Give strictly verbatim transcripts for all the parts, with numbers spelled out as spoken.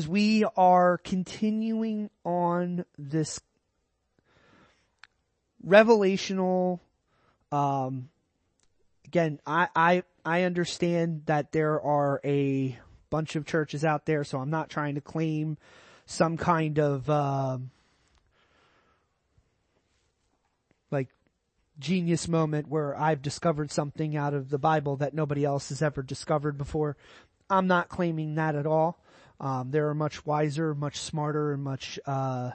as we are continuing on this revelational, um, again, I, I, I understand that there are a bunch of churches out there, so I'm not trying to claim some kind of, um, like genius moment where I've discovered something out of the Bible that nobody else has ever discovered before. I'm not claiming that at all. Um, there are much wiser, much smarter, and much, uh,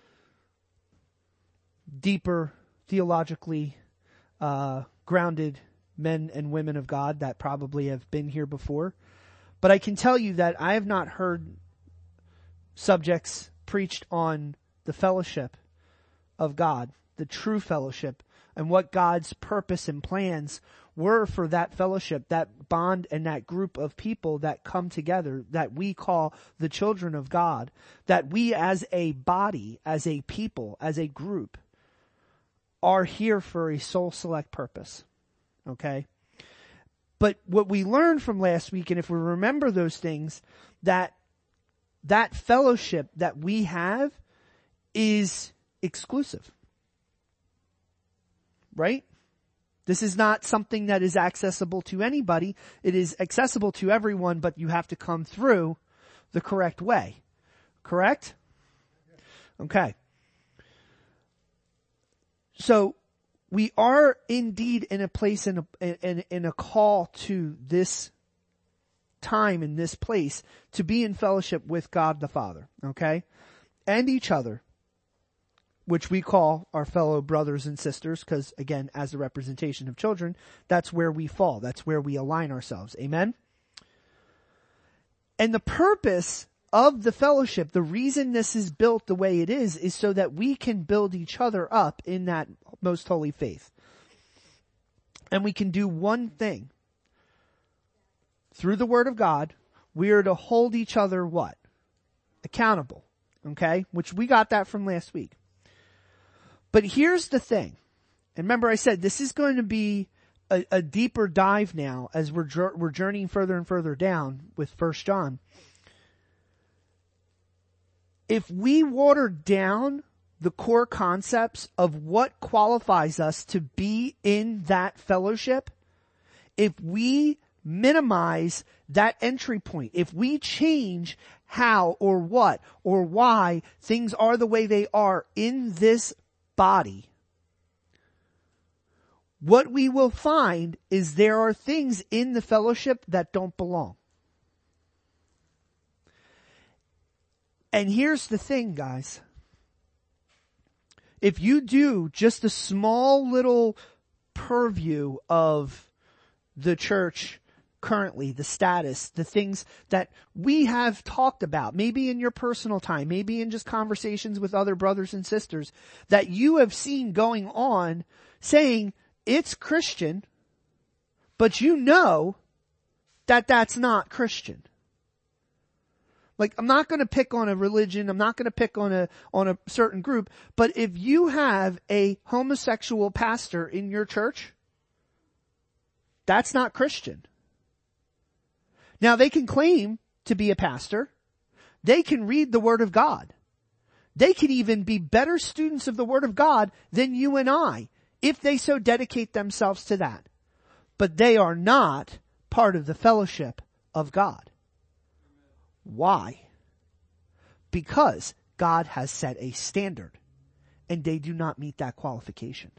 deeper, theologically, uh, grounded men and women of God that probably have been here before. But I can tell you that I have not heard subjects preached on the fellowship of God, the true fellowship, and what God's purpose and plans were for that fellowship, that bond and that group of people that come together that we call the children of God, that we as a body, as a people, as a group are here for a sole select purpose. Okay? But what we learned from last week, and if we remember those things, that that fellowship that we have is exclusive. Right? This is not something that is accessible to anybody. It is accessible to everyone, but you have to come through the correct way. Correct? Okay. So, we are indeed in a place, in a, in, in a call to this time, in this place, to be in fellowship with God the Father, okay? And each other, which we call our fellow brothers and sisters, because again, as a representation of children, that's where we fall. That's where we align ourselves. Amen? And the purpose of the fellowship, the reason this is built the way it is, is so that we can build each other up in that most holy faith. And we can do one thing. Through the Word of God, we are to hold each other what? Accountable. Okay? Which we got that from last week. But here's the thing. And remember I said this is going to be a, a deeper dive now as we're, we're journeying further and further down with First John. If we water down the core concepts of what qualifies us to be in that fellowship, if we minimize that entry point, if we change how or what or why things are the way they are in this body, what we will find is there are things in the fellowship that don't belong. And here's the thing, guys. If you do just a small little purview of the church currently, the status, the things that we have talked about, maybe in your personal time, maybe in just conversations with other brothers and sisters, that you have seen going on, saying it's Christian, but you know that that's not Christian. Like, I'm not going to pick on a religion. I'm not going to pick on a, on a certain group. But if you have a homosexual pastor in your church, that's not Christian. Now, they can claim to be a pastor. They can read the Word of God. They can even be better students of the Word of God than you and I, if they so dedicate themselves to that. But they are not part of the fellowship of God. Why? Because God has set a standard, and they do not meet that qualification.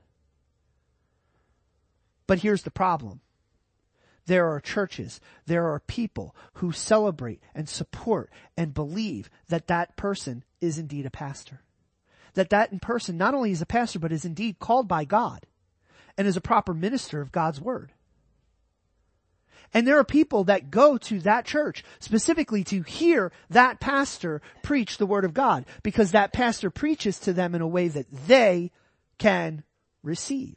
But here's the problem. There are churches, there are people who celebrate and support and believe that that person is indeed a pastor. That that person not only is a pastor, but is indeed called by God and is a proper minister of God's Word. And there are people that go to that church specifically to hear that pastor preach the Word of God, because that pastor preaches to them in a way that they can receive.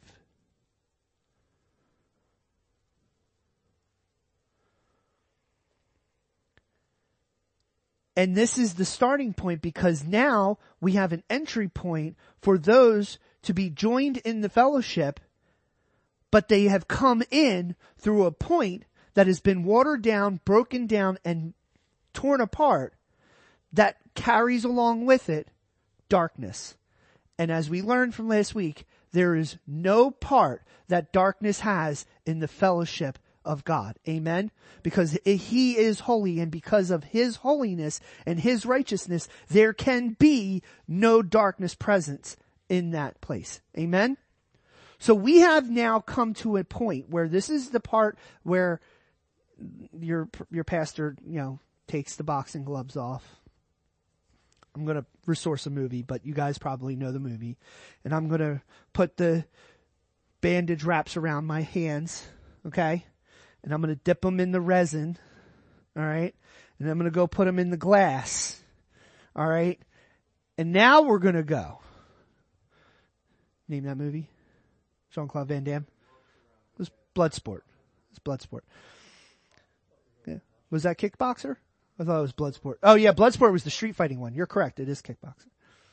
And this is the starting point, because now we have an entry point for those to be joined in the fellowship, but they have come in through a point that has been watered down, broken down, and torn apart, that carries along with it darkness. And as we learned from last week, there is no part that darkness has in the fellowship of God. Amen? Because He is holy, and because of His holiness and His righteousness, there can be no darkness present in that place. Amen? So we have now come to a point where this is the part where your, your pastor, you know, takes the boxing gloves off. I'm going to resource a movie, but you guys probably know the movie. And I'm going to put the bandage wraps around my hands, okay? And I'm going to dip them in the resin, all right? And I'm going to go put them in the glass, all right? And now we're going to go. Name that movie? Jean-Claude Van Damme? It was Bloodsport. It was Bloodsport. Yeah. Was that Kickboxer? I thought it was Bloodsport. Oh yeah, Bloodsport was the street fighting one. You're correct. It is kickboxing.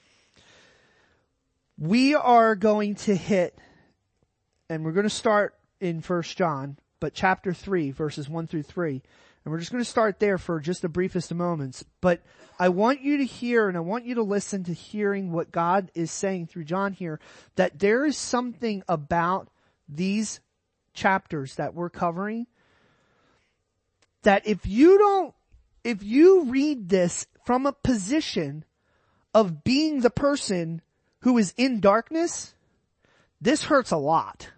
We are going to hit, and we're going to start in First John, but chapter three, verses one through three. And we're just going to start there for just the briefest of moments. But I want you to hear, and I want you to listen to hearing what God is saying through John here, that there is something about these chapters that we're covering that if you don't If you read this from a position of being the person who is in darkness, this hurts a lot.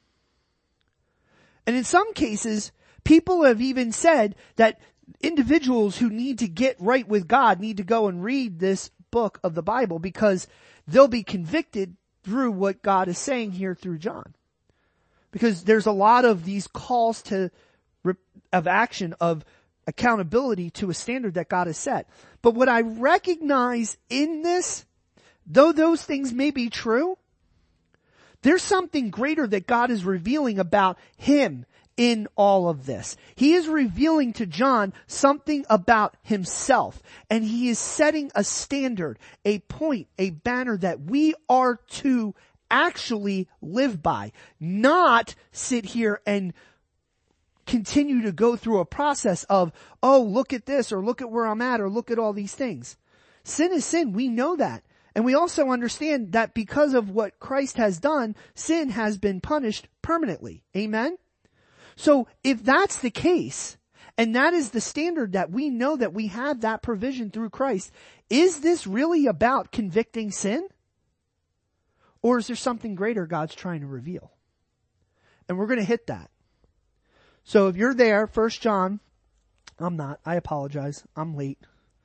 And in some cases, people have even said that individuals who need to get right with God need to go and read this book of the Bible because they'll be convicted through what God is saying here through John. Because there's a lot of these calls to, of action, of accountability to a standard that God has set. But what I recognize in this, though those things may be true, there's something greater that God is revealing about Him in all of this. He is revealing to John something about Himself, and He is setting a standard, a point, a banner that we are to actually live by, not sit here and continue to go through a process of, oh, look at this, or look at where I'm at, or look at all these things. Sin is sin. We know that. And we also understand that because of what Christ has done, sin has been punished permanently. Amen? So if that's the case, and that is the standard that we know that we have that provision through Christ, is this really about convicting sin? Or is there something greater God's trying to reveal? And we're going to hit that. So if you're there, First John, I'm not, I apologize, I'm late.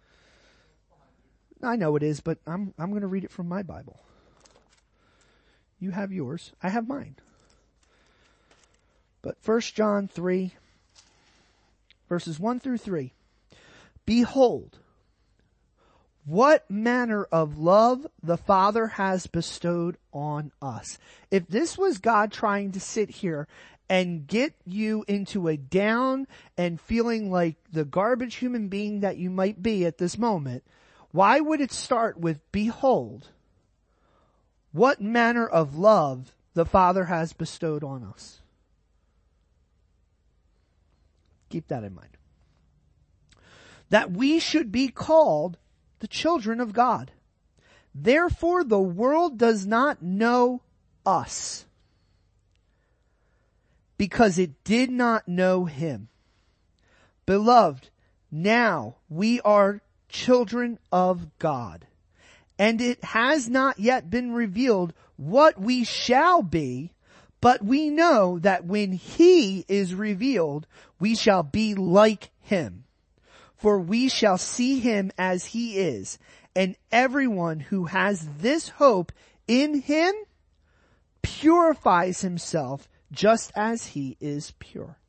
I know it is, but I'm, I'm going to read it from my Bible. You have yours, I have mine. But First John three, verses one through three. Behold, what manner of love the Father has bestowed on us. If this was God trying to sit here and get you into a down and feeling like the garbage human being that you might be at this moment, why would it start with, behold, what manner of love the Father has bestowed on us? Keep that in mind. That we should be called the children of God. Therefore the world does not know us, because it did not know Him. Beloved, now we are children of God, and it has not yet been revealed what we shall be, but we know that when He is revealed, we shall be like Him. For we shall see Him as He is, and everyone who has this hope in Him purifies himself just as He is pure.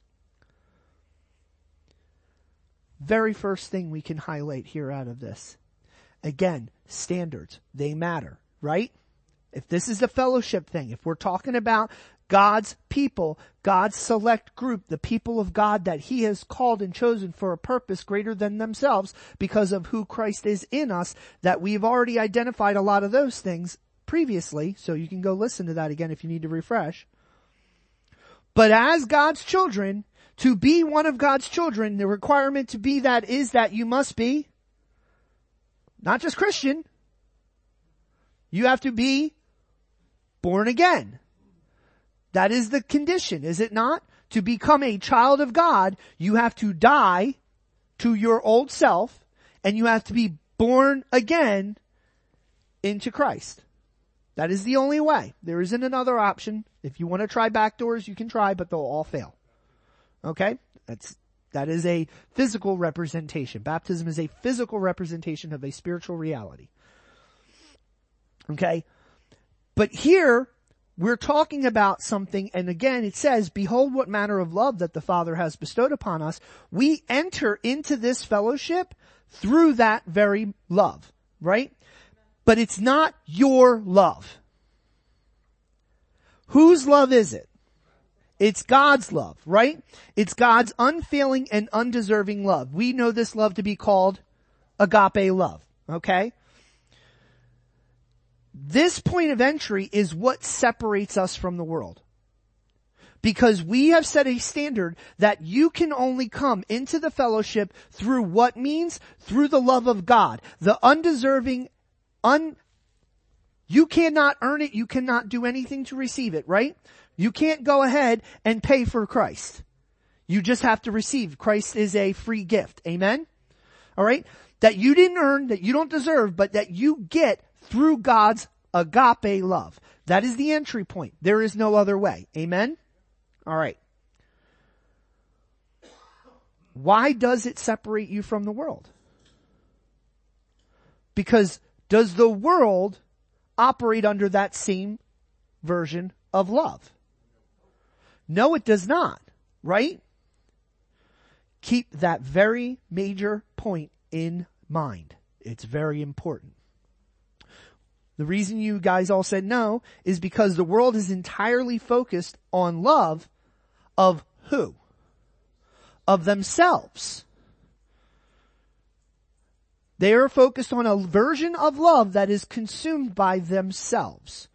Very first thing we can highlight here out of this. Again, standards, they matter, right? If this is a fellowship thing, if we're talking about God's people, God's select group, the people of God that He has called and chosen for a purpose greater than themselves because of who Christ is in us, that we've already identified a lot of those things previously, so you can go listen to that again if you need to refresh. But as God's children, to be one of God's children, the requirement to be that is that you must be Not just Christian. You have to be born again. That is the condition, is it not? To become a child of God, you have to die to your old self, and you have to be born again into Christ. That is the only way. There isn't another option. If you want to try back doors, you can try, but they'll all fail. Okay? That's, that is a physical representation. Baptism is a physical representation of a spiritual reality. Okay? But here, we're talking about something, and again it says, behold what manner of love that the Father has bestowed upon us. We enter into this fellowship through that very love, right? But it's not your love. Whose love is it? It's God's love, right? It's God's unfailing and undeserving love. We know this love to be called agape love, okay? This point of entry is what separates us from the world. Because we have set a standard that you can only come into the fellowship through what means? Through the love of God. The undeserving, un, you cannot earn it, you cannot do anything to receive it, right? You can't go ahead and pay for Christ. You just have to receive. Christ is a free gift. Amen? Alright? That you didn't earn, that you don't deserve, but that you get through God's agape love. That is the entry point. There is no other way. Amen? Alright. Why does it separate you from the world? Because does the world operate under that same version of love? No, it does not. Right? Keep that very major point in mind. It's very important. The reason you guys all said no is because the world is entirely focused on love of who? Of themselves. They are focused on a version of love that is consumed by themselves.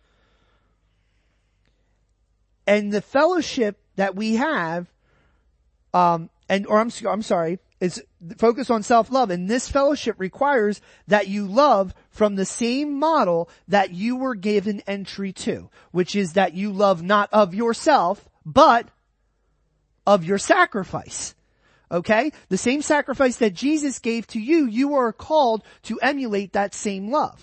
And the fellowship that we have, um, and, or I'm, I'm sorry, is focused on self-love. And this fellowship requires that you love from the same model that you were given entry to, which is that you love not of yourself, but of your sacrifice. Okay? The same sacrifice that Jesus gave to you, you are called to emulate that same love.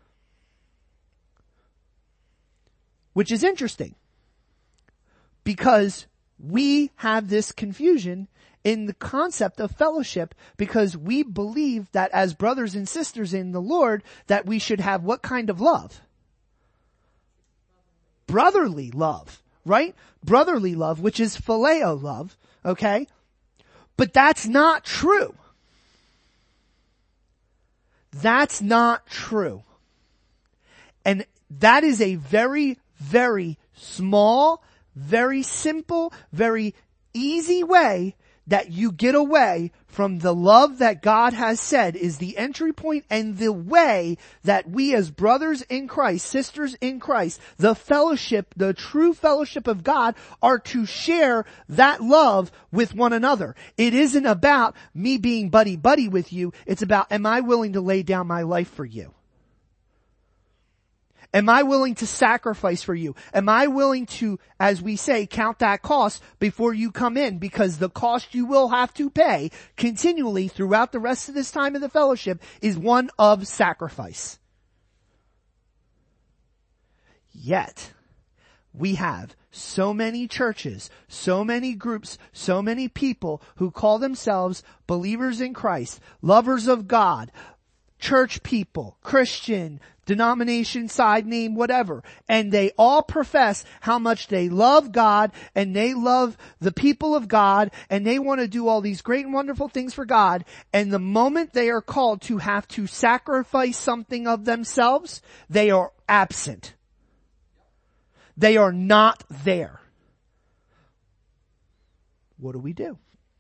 Which is interesting. Because we have this confusion in the concept of fellowship, because we believe that as brothers and sisters in the Lord, that we should have what kind of love? Brotherly love, right? Brotherly love, which is phileo love, okay? But that's not true. That's not true. And that is a very, very small, very simple, very easy way that you get away from the love that God has said is the entry point and the way that we as brothers in Christ, sisters in Christ, the fellowship, the true fellowship of God are to share that love with one another. It isn't about me being buddy-buddy with you. It's about, am I willing to lay down my life for you? Am I willing to sacrifice for you? Am I willing to, as we say, count that cost before you come in? Because the cost you will have to pay continually throughout the rest of this time of the fellowship is one of sacrifice. Yet, we have so many churches, so many groups, so many people who call themselves believers in Christ, lovers of God, church people, Christian, denomination, side name, whatever. And they all profess how much they love God and they love the people of God and they want to do all these great and wonderful things for God. And the moment they are called to have to sacrifice something of themselves, they are absent. They are not there. What do we do?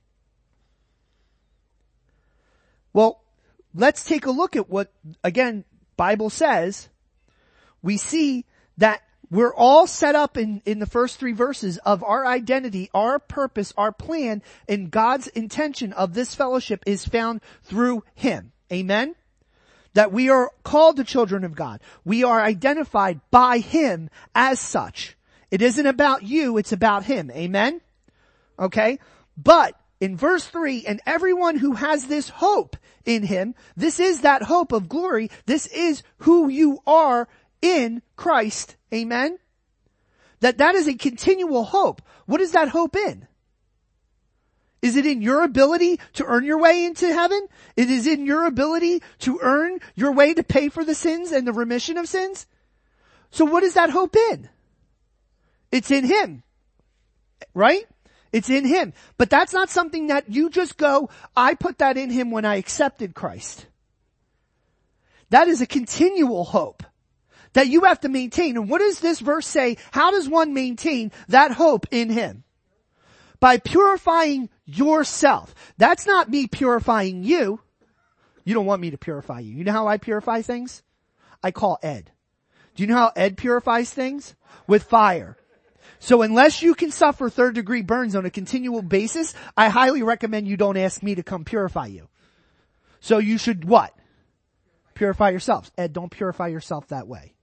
Well, let's take a look at what, again, Bible says. We see that we're all set up in, in the first three verses of our identity, our purpose, our plan, and God's intention of this fellowship is found through Him. Amen? that we are called the children of God. We are identified by Him as such. It isn't about you, it's about Him. Amen? Okay? But in verse three, and everyone who has this hope in Him, this is that hope of glory. This is who you are in Christ. Amen? That that is a continual hope. What is that hope in? Is it in your ability to earn your way into heaven? It is in your ability to earn your way to pay for the sins and the remission of sins? So what is that hope in? It's in Him. Right? It's in Him. But that's not something that you just go, I put that in Him when I accepted Christ. That is a continual hope that you have to maintain. And what does this verse say? How does one maintain that hope in Him? By purifying yourself. That's not me purifying you. You don't want me to purify you. You know how I purify things? I call Ed. Do you know how Ed purifies things? With fire. So unless you can suffer third degree burns on a continual basis, I highly recommend you don't ask me to come purify you. So you should what? Purify yourselves. Ed, don't purify yourself that way.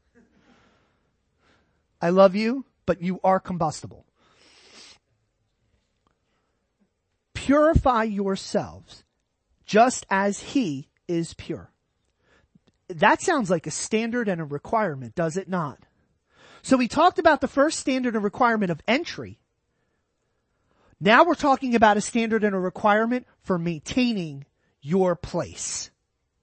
I love you, but you are combustible. Purify yourselves just as He is pure. That sounds like a standard and a requirement, does it not? So we talked about the first standard and requirement of entry. Now we're talking about a standard and a requirement for maintaining your place.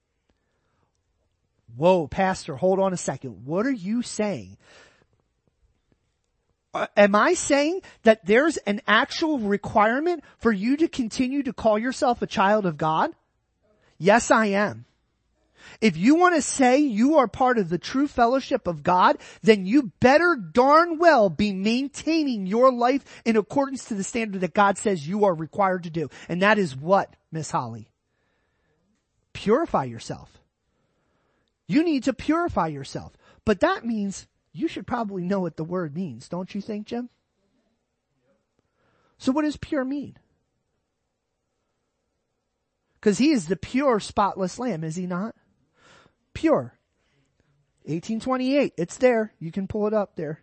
Whoa, Pastor, hold on a second. What are you saying? Uh, am I saying that there's an actual requirement for you to continue to call yourself a child of God? Yes, I am. If you want to say you are part of the true fellowship of God, then you better darn well be maintaining your life in accordance to the standard that God says you are required to do. And that is what, Miss Holly? Purify yourself. You need to purify yourself. But that means you should probably know what the word means, don't you think, Jim? So what does pure mean? Because He is the pure, spotless Lamb, is He not? Pure. eighteen twenty-eight, it's there. You can pull it up there.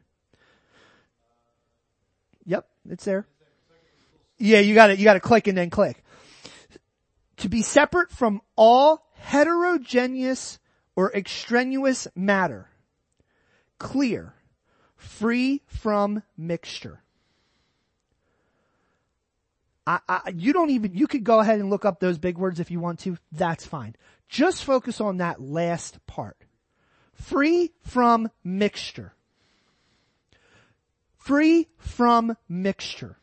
Yep, it's there. Yeah, you got to you got to click and then click. To be separate from all heterogeneous or extraneous matter. Clear, free from mixture. I, I, you don't even, you could go ahead and look up those big words if you want to. That's fine. Just focus on that last part. Free from mixture. Free from mixture.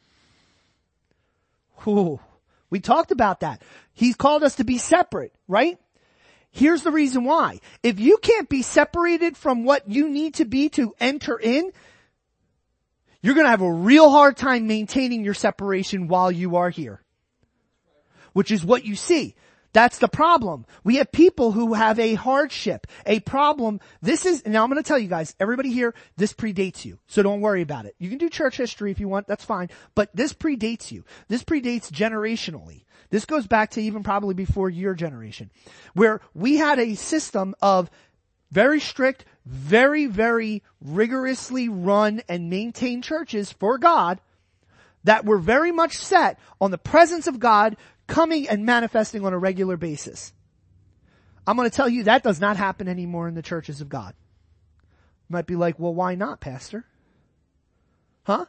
Ooh, we talked about that. He's called us to be separate, right? Here's the reason why. If you can't be separated from what you need to be to enter in, you're going to have a real hard time maintaining your separation while you are here. Which is what you see. That's the problem. We have people who have a hardship, a problem. This is, now I'm going to tell you guys, everybody here, this predates you. So don't worry about it. You can do church history if you want, that's fine. But this predates you. This predates generationally. This goes back to even probably before your generation, where we had a system of very strict, very, very rigorously run and maintained churches for God that were very much set on the presence of God coming and manifesting on a regular basis. I'm going to tell you that does not happen anymore in the churches of God. You might be like, well, why not, Pastor? Huh?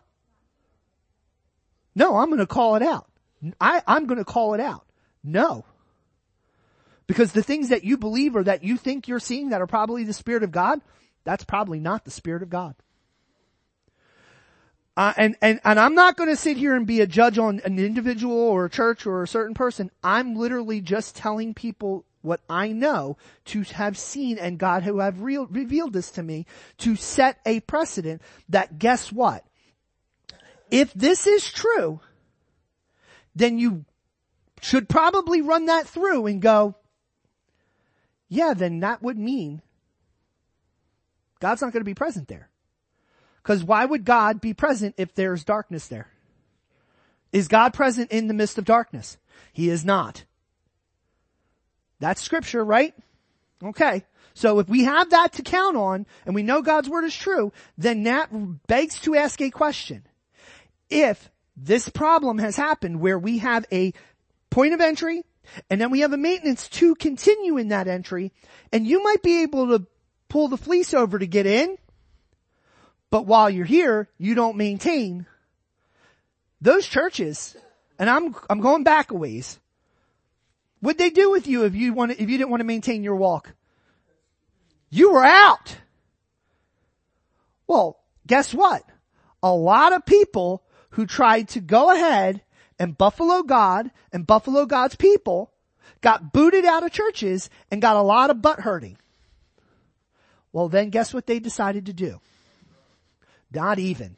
No, I'm going to call it out. I, I'm going to call it out. No. Because the things that you believe or that you think you're seeing that are probably the Spirit of God, that's probably not the Spirit of God. Uh, and, and, and I'm not going to sit here and be a judge on an individual or a church or a certain person. I'm literally just telling people what I know to have seen and God who have real, revealed this to me to set a precedent that guess what? If this is true, then you should probably run that through and go, yeah, then that would mean God's not going to be present there. Because why would God be present if there's darkness there? Is God present in the midst of darkness? He is not. That's scripture, right? Okay. So if we have that to count on, and we know God's word is true, then that begs to ask a question. If this problem has happened where we have a point of entry, and then we have a maintenance to continue in that entry, and you might be able to pull the fleece over to get in, but while you're here, you don't maintain. Those churches, and I'm, I'm going back a ways, what'd they do with you if you want, if you didn't want to maintain your walk? You were out. Well, guess what? A lot of people who tried to go ahead and buffalo God and buffalo God's people got booted out of churches and got a lot of butt hurting. Well, then guess what they decided to do? Not even.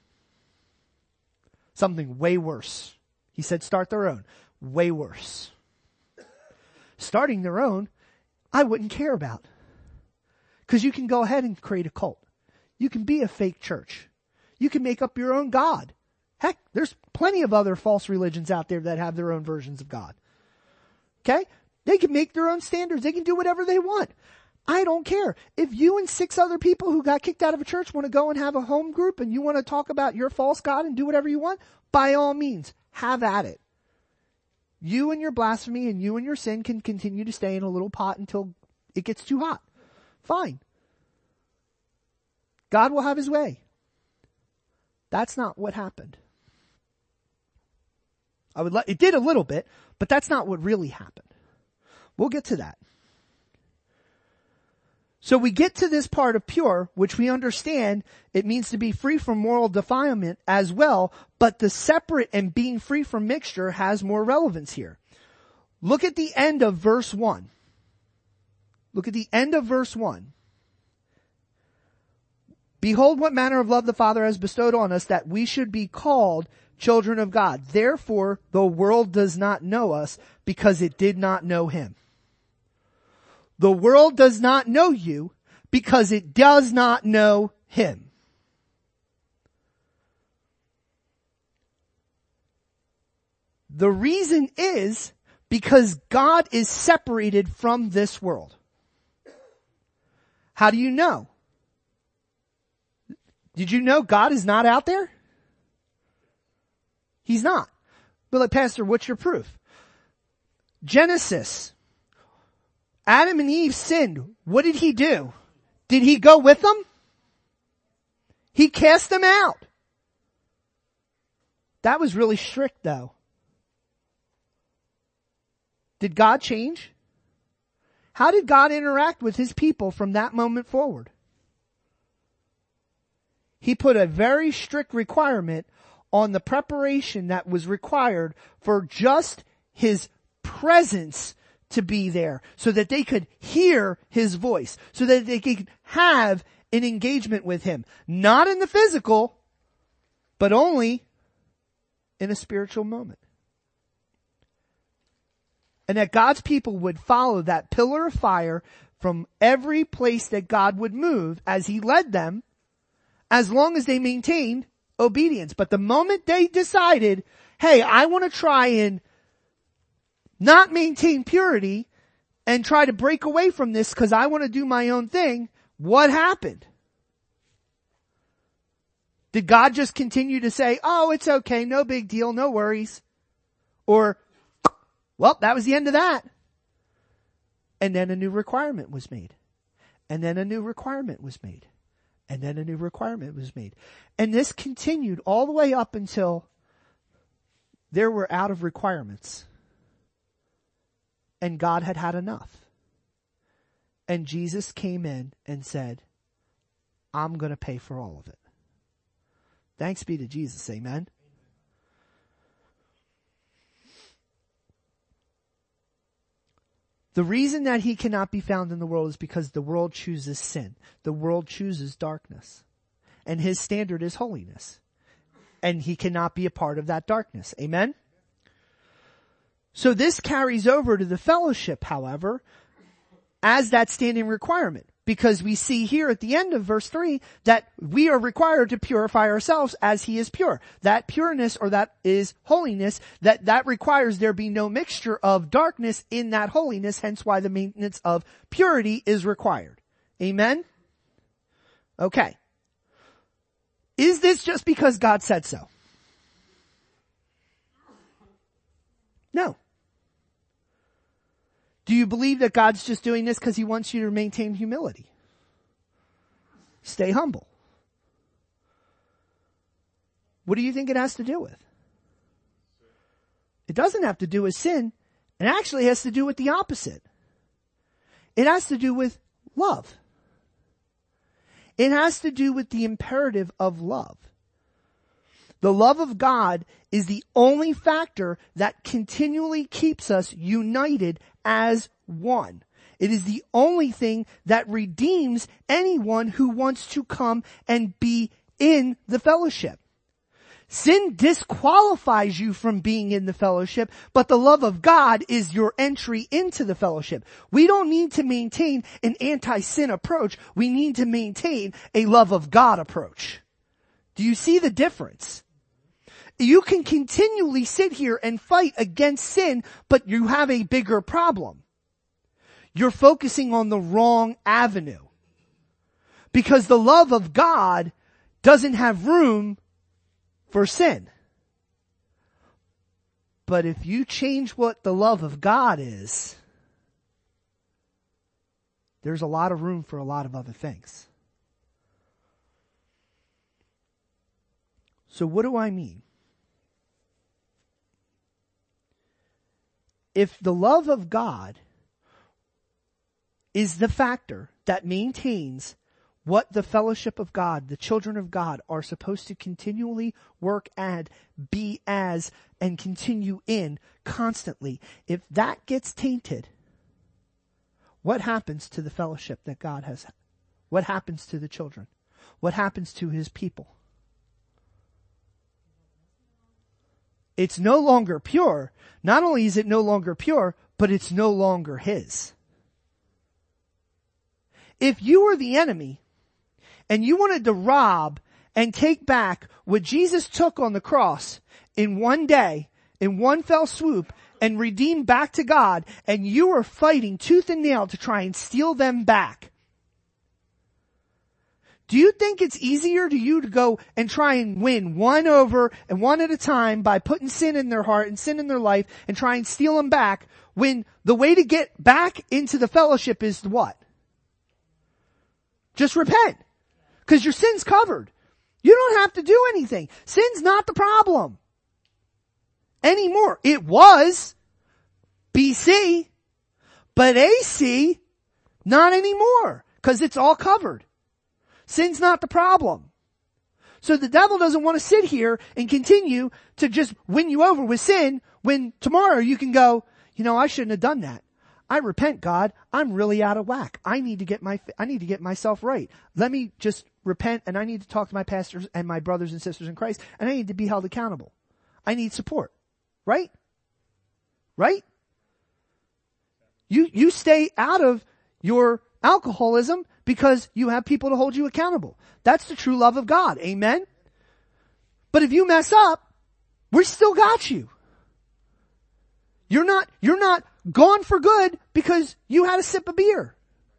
Something way worse. He said start their own. Way worse. Starting their own, I wouldn't care about. Because you can go ahead and create a cult. You can be a fake church. You can make up your own God. Heck, there's plenty of other false religions out there that have their own versions of God. Okay? They can make their own standards. They can do whatever they want. I don't care. If you and six other people who got kicked out of a church want to go and have a home group and you want to talk about your false God and do whatever you want, by all means, have at it. You and your blasphemy and you and your sin can continue to stay in a little pot until it gets too hot. Fine. God will have his way. That's not what happened. I would let, it did a little bit, but that's not what really happened. We'll get to that. So we get to this part of pure, which we understand it means to be free from moral defilement as well, but the separate and being free from mixture has more relevance here. Look at the end of verse one. Look at the end of verse one. Behold what manner of love the Father has bestowed on us that we should be called children of God. Therefore, the world does not know us because it did not know him. The world does not know you because it does not know him. The reason is because God is separated from this world. How do you know? Did you know God is not out there? He's not. But like, Pastor, what's your proof? Genesis. Adam and Eve sinned. What did he do? Did he go with them? He cast them out. That was really strict though. Did God change? How did God interact with his people from that moment forward? He put a very strict requirement on the preparation that was required for just his presence to be there so that they could hear his voice, so that they could have an engagement with him. Not in the physical, but only in a spiritual moment. And that God's people would follow that pillar of fire from every place that God would move as he led them, as long as they maintained obedience. But the moment they decided, hey, I want to try and not maintain purity and try to break away from this because I want to do my own thing, what happened? Did God just continue to say, oh, it's okay, no big deal, no worries? Or, well, that was the end of that. And then a new requirement was made. And then a new requirement was made. And then a new requirement was made. And this continued all the way up until there were out of requirements. And God had had enough. And Jesus came in and said, I'm going to pay for all of it. Thanks be to Jesus. Amen. The reason that he cannot be found in the world is because the world chooses sin. The world chooses darkness. And his standard is holiness. And he cannot be a part of that darkness. Amen? So this carries over to the fellowship, however, as that standing requirement. because we see here at the end of verse three that we are required to purify ourselves as he is pure. That pureness, or that is holiness, that, that requires there be no mixture of darkness in that holiness, hence why the maintenance of purity is required. Amen? Okay. Is this just because God said so? No. Do you believe that God's just doing this because he wants you to maintain humility? Stay humble. What do you think it has to do with? It doesn't have to do with sin. It actually has to do with the opposite. It has to do with love. It has to do with the imperative of love. The love of God is the only factor that continually keeps us united as one. It is the only thing that redeems anyone who wants to come and be in the fellowship. Sin disqualifies you from being in the fellowship, but the love of God is your entry into the fellowship. We don't need to maintain an anti-sin approach. We need to maintain a love of God approach. Do you see the difference? You can continually sit here and fight against sin, but you have a bigger problem. You're focusing on the wrong avenue. Because the love of God doesn't have room for sin. But if you change what the love of God is, there's a lot of room for a lot of other things. So what do I mean? If the love of God is the factor that maintains what the fellowship of God, the children of God, are supposed to continually work at, be as, and continue in constantly, if that gets tainted, what happens to the fellowship that God has? What happens to the children? What happens to his people? It's no longer pure. Not only is it no longer pure, but it's no longer his. If you were the enemy and you wanted to rob and take back what Jesus took on the cross in one day, in one fell swoop, and redeem back to God, and you were fighting tooth and nail to try and steal them back, do you think it's easier to you to go and try and win one over and one at a time by putting sin in their heart and sin in their life and try and steal them back, when the way to get back into the fellowship is what? Just repent. Because your sin's covered. You don't have to do anything. Sin's not the problem anymore. It was B C, but A C, not anymore, because it's all covered. Sin's not the problem. So the devil doesn't want to sit here and continue to just win you over with sin, when tomorrow you can go, you know, I shouldn't have done that. I repent, God. I'm really out of whack. I need to get my, I need to get myself right. Let me just repent, and I need to talk to my pastors and my brothers and sisters in Christ, and I need to be held accountable. I need support. Right? Right? You, you stay out of your alcoholism because you have people to hold you accountable. That's the true love of God. Amen? But if you mess up, we still got you. You're not, you're not gone for good because you had a sip of beer.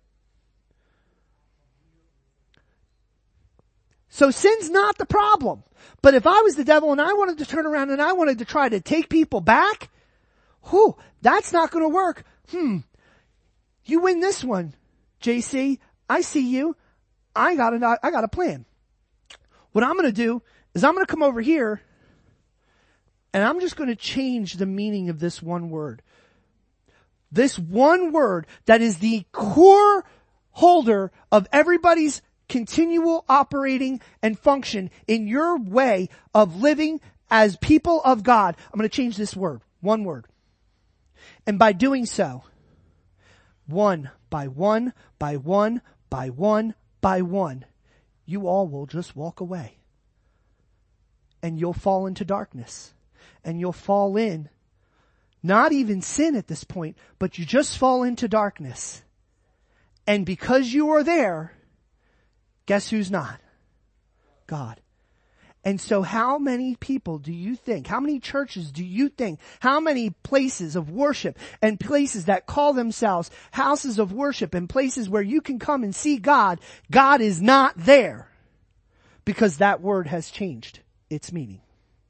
So sin's not the problem. But if I was the devil and I wanted to turn around and I wanted to try to take people back, whew, that's not going to work. Hmm. You win this one, J C. I see you. I got a, I got a plan. What I'm going to do is I'm going to come over here and I'm just going to change the meaning of this one word. This one word that is the core holder of everybody's continual operating and function in your way of living as people of God. I'm going to change this word. One word. And by doing so, one by one, by one, by one, by one, you all will just walk away. And you'll fall into darkness. And you'll fall in, not even sin at this point, but you just fall into darkness. And because you are there, guess who's not? God. And so how many people do you think, how many churches do you think, how many places of worship and places that call themselves houses of worship and places where you can come and see God, God is not there because that word has changed its meaning.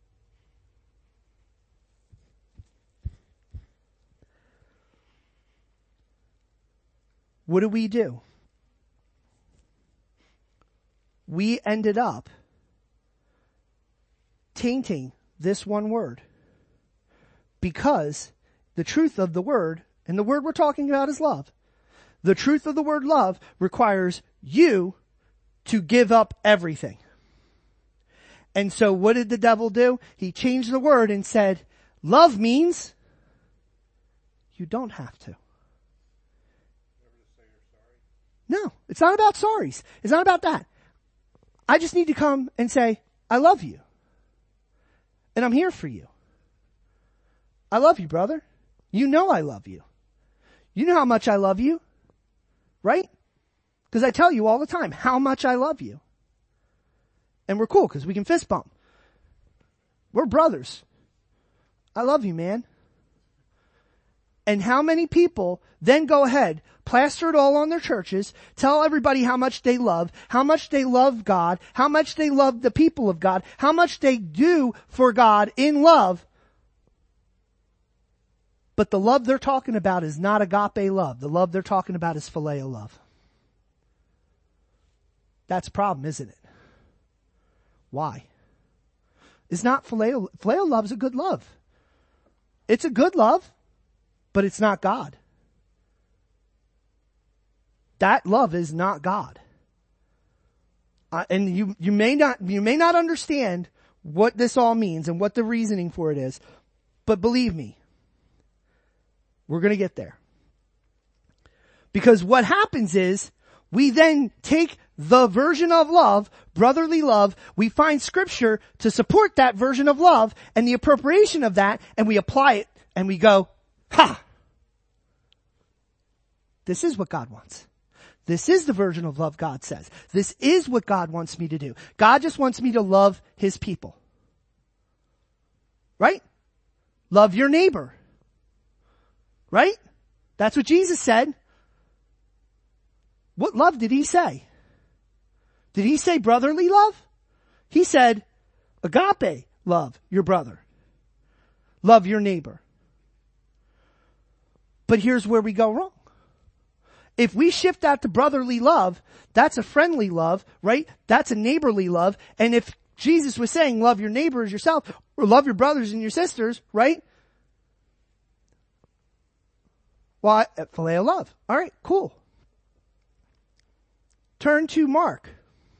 What do we do? We ended up tainting this one word because the truth of the word, and the word we're talking about is love. The truth of the word love requires you to give up everything. And so what did the devil do? He changed the word and said, love means you don't have to. No, it's not about sorries. It's not about that. I just need to come and say, I love you. And I'm here for you. I love you, brother. You know I love you. You know how much I love you. Right? Because I tell you all the time how much I love you. And we're cool because we can fist bump. We're brothers. I love you, man. And how many people then go ahead, plaster it all on their churches, tell everybody how much they love, how much they love God, how much they love the people of God, how much they do for God in love. But the love they're talking about is not agape love. The love they're talking about is phileo love. That's a problem, isn't it? Why? It's not phileo. Phileo love is a good love. It's a good love. But it's not God. That love is not God. Uh, and you, you may not, you may not understand what this all means and what the reasoning for it is. But believe me, we're going to get there. Because what happens is we then take the version of love, brotherly love, we find scripture to support that version of love and the appropriation of that, and we apply it and we go, ha! This is what God wants. This is the version of love God says. This is what God wants me to do. God just wants me to love His people. Right? Love your neighbor. Right? That's what Jesus said. What love did He say? Did He say brotherly love? He said agape love your brother. Love your neighbor. But here's where we go wrong. If we shift that to brotherly love, that's a friendly love, right? That's a neighborly love. And if Jesus was saying love your neighbor as yourself, or love your brothers and your sisters, right? Well, phileo love. All right, cool. Turn to Mark.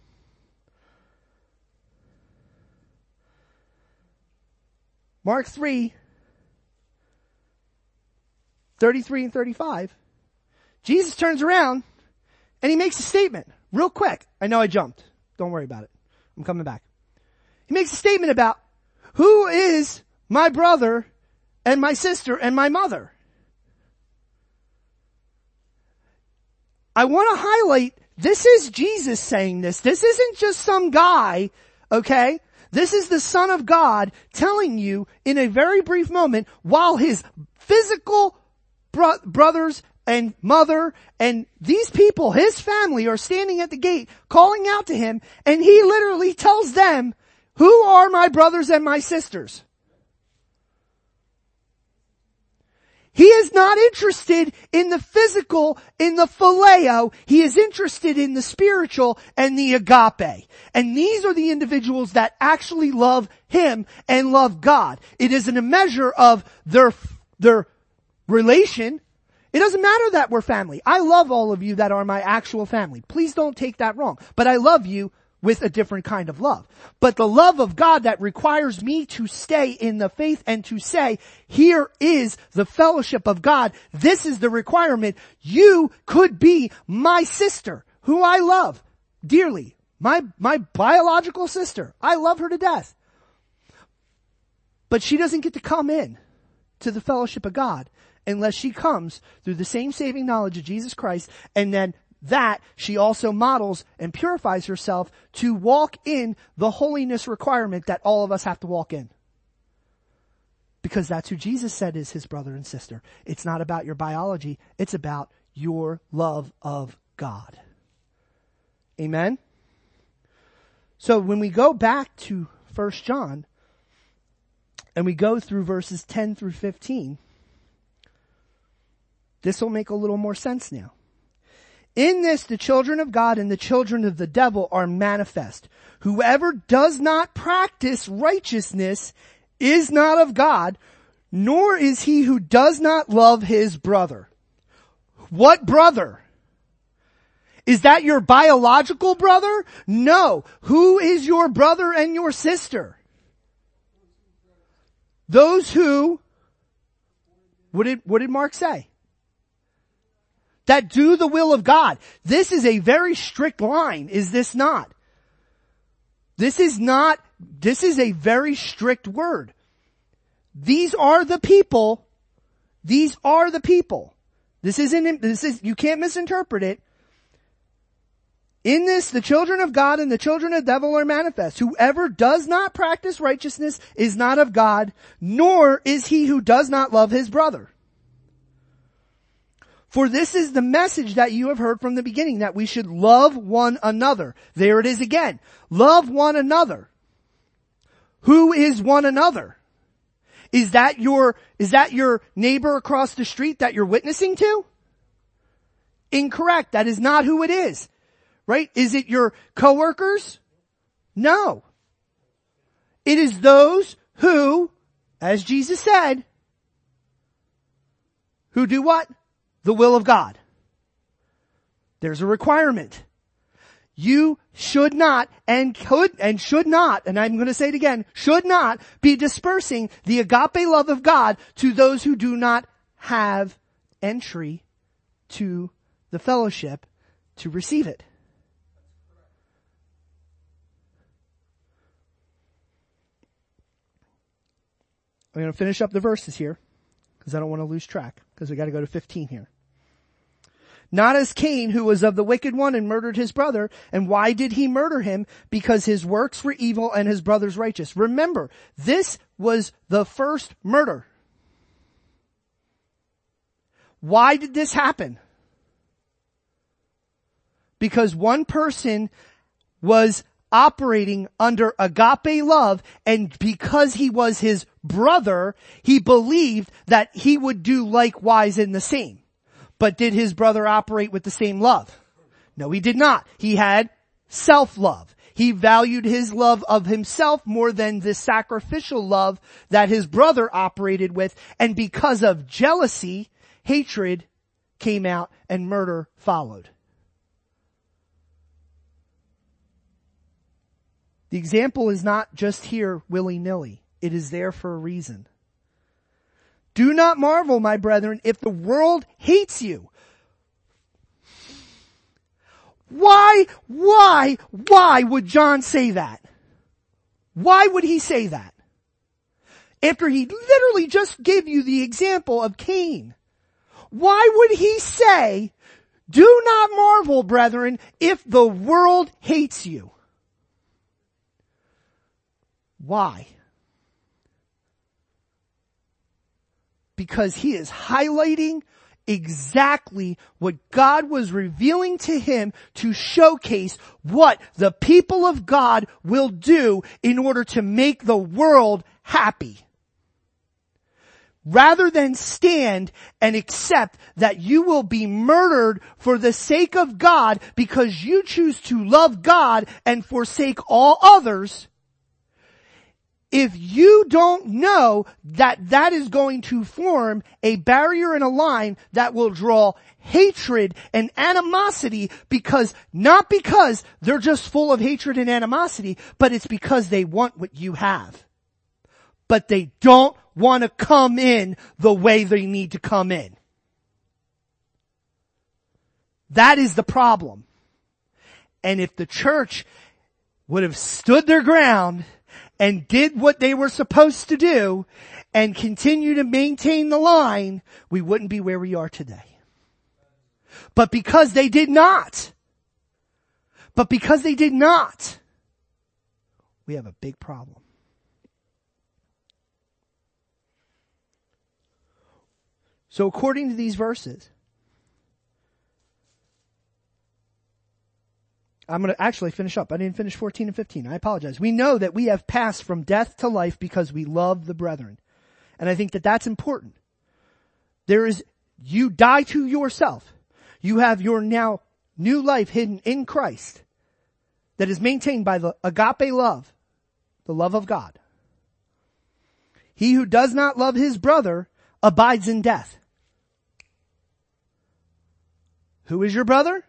Mark three, thirty-three and thirty-five. Jesus turns around and He makes a statement real quick. I know I jumped. Don't worry about it. I'm coming back. He makes a statement about who is my brother and my sister and my mother. I want to highlight, this is Jesus saying this. This isn't just some guy, okay? This is the Son of God telling you in a very brief moment while His physical bro- brothers and mother and these people, His family, are standing at the gate calling out to Him, and He literally tells them, who are my brothers and my sisters? He is not interested in the physical, in the phileo. He is interested in the spiritual and the agape. And these are the individuals that actually love Him and love God. It isn't a measure of their, their relation. It doesn't matter that we're family. I love all of you that are my actual family. Please don't take that wrong. But I love you with a different kind of love. But the love of God that requires me to stay in the faith and to say, here is the fellowship of God. This is the requirement. You could be my sister, who I love dearly. My, my biological sister. I love her to death. But she doesn't get to come in to the fellowship of God unless she comes through the same saving knowledge of Jesus Christ and then that, she also models and purifies herself to walk in the holiness requirement that all of us have to walk in. Because that's who Jesus said is his brother and sister. It's not about your biology. It's about your love of God. Amen? So when we go back to First John, and we go through verses ten through fifteen, this will make a little more sense now. In this, the children of God and the children of the devil are manifest. Whoever does not practice righteousness is not of God, nor is he who does not love his brother. What brother? Is that your biological brother? No. Who is your brother and your sister? Those who, what did, what did Mark say? That do the will of God. This is a very strict line, is this not? This is not, this is a very strict word. These are the people, these are the people. This isn't, this is, you can't misinterpret it. In this, the children of God and the children of the devil are manifest. Whoever does not practice righteousness is not of God, nor is he who does not love his brother. For this is the message that you have heard from the beginning, that we should love one another. There it is again. Love one another. Who is one another? Is that your, is that your neighbor across the street that you're witnessing to? Incorrect. That is not who it is. Right? Is it your coworkers? No. It is those who, as Jesus said, who do what? The will of God. There's a requirement. You should not and could and should not, and I'm going to say it again, should not be dispersing the agape love of God to those who do not have entry to the fellowship to receive it. I'm going to finish up the verses here because I don't want to lose track because we got to go to fifteen here. Not as Cain, who was of the wicked one and murdered his brother. And why did he murder him? Because his works were evil and his brother's righteous. Remember, this was the first murder. Why did this happen? Because one person was operating under agape love, and because he was his brother, he believed that he would do likewise in the same. But did his brother operate with the same love? No, he did not. He had self-love. He valued his love of himself more than the sacrificial love that his brother operated with, and because of jealousy, hatred came out and murder followed. The example is not just here willy-nilly. It is there for a reason. Do not marvel, my brethren, if the world hates you. Why, why, why would John say that? Why would he say that? After he literally just gave you the example of Cain. Why would he say, do not marvel, brethren, if the world hates you? Why? Because he is highlighting exactly what God was revealing to him to showcase what the people of God will do in order to make the world happy. Rather than stand and accept that you will be murdered for the sake of God because you choose to love God and forsake all others, if you don't know that that is going to form a barrier and a line that will draw hatred and animosity, because, not because they're just full of hatred and animosity, but it's because they want what you have. But they don't want to come in the way they need to come in. That is the problem. And if the church would have stood their ground and did what they were supposed to do and continue to maintain the line, we wouldn't be where we are today. But because they did not, but because they did not, we have a big problem. So according to these verses, I'm going to actually finish up. I didn't finish fourteen and fifteen. I apologize. We know that we have passed from death to life because we love the brethren. And I think that that's important. There is, you die to yourself. You have your now new life hidden in Christ that is maintained by the agape love, the love of God. He who does not love his brother abides in death. Who is your brother?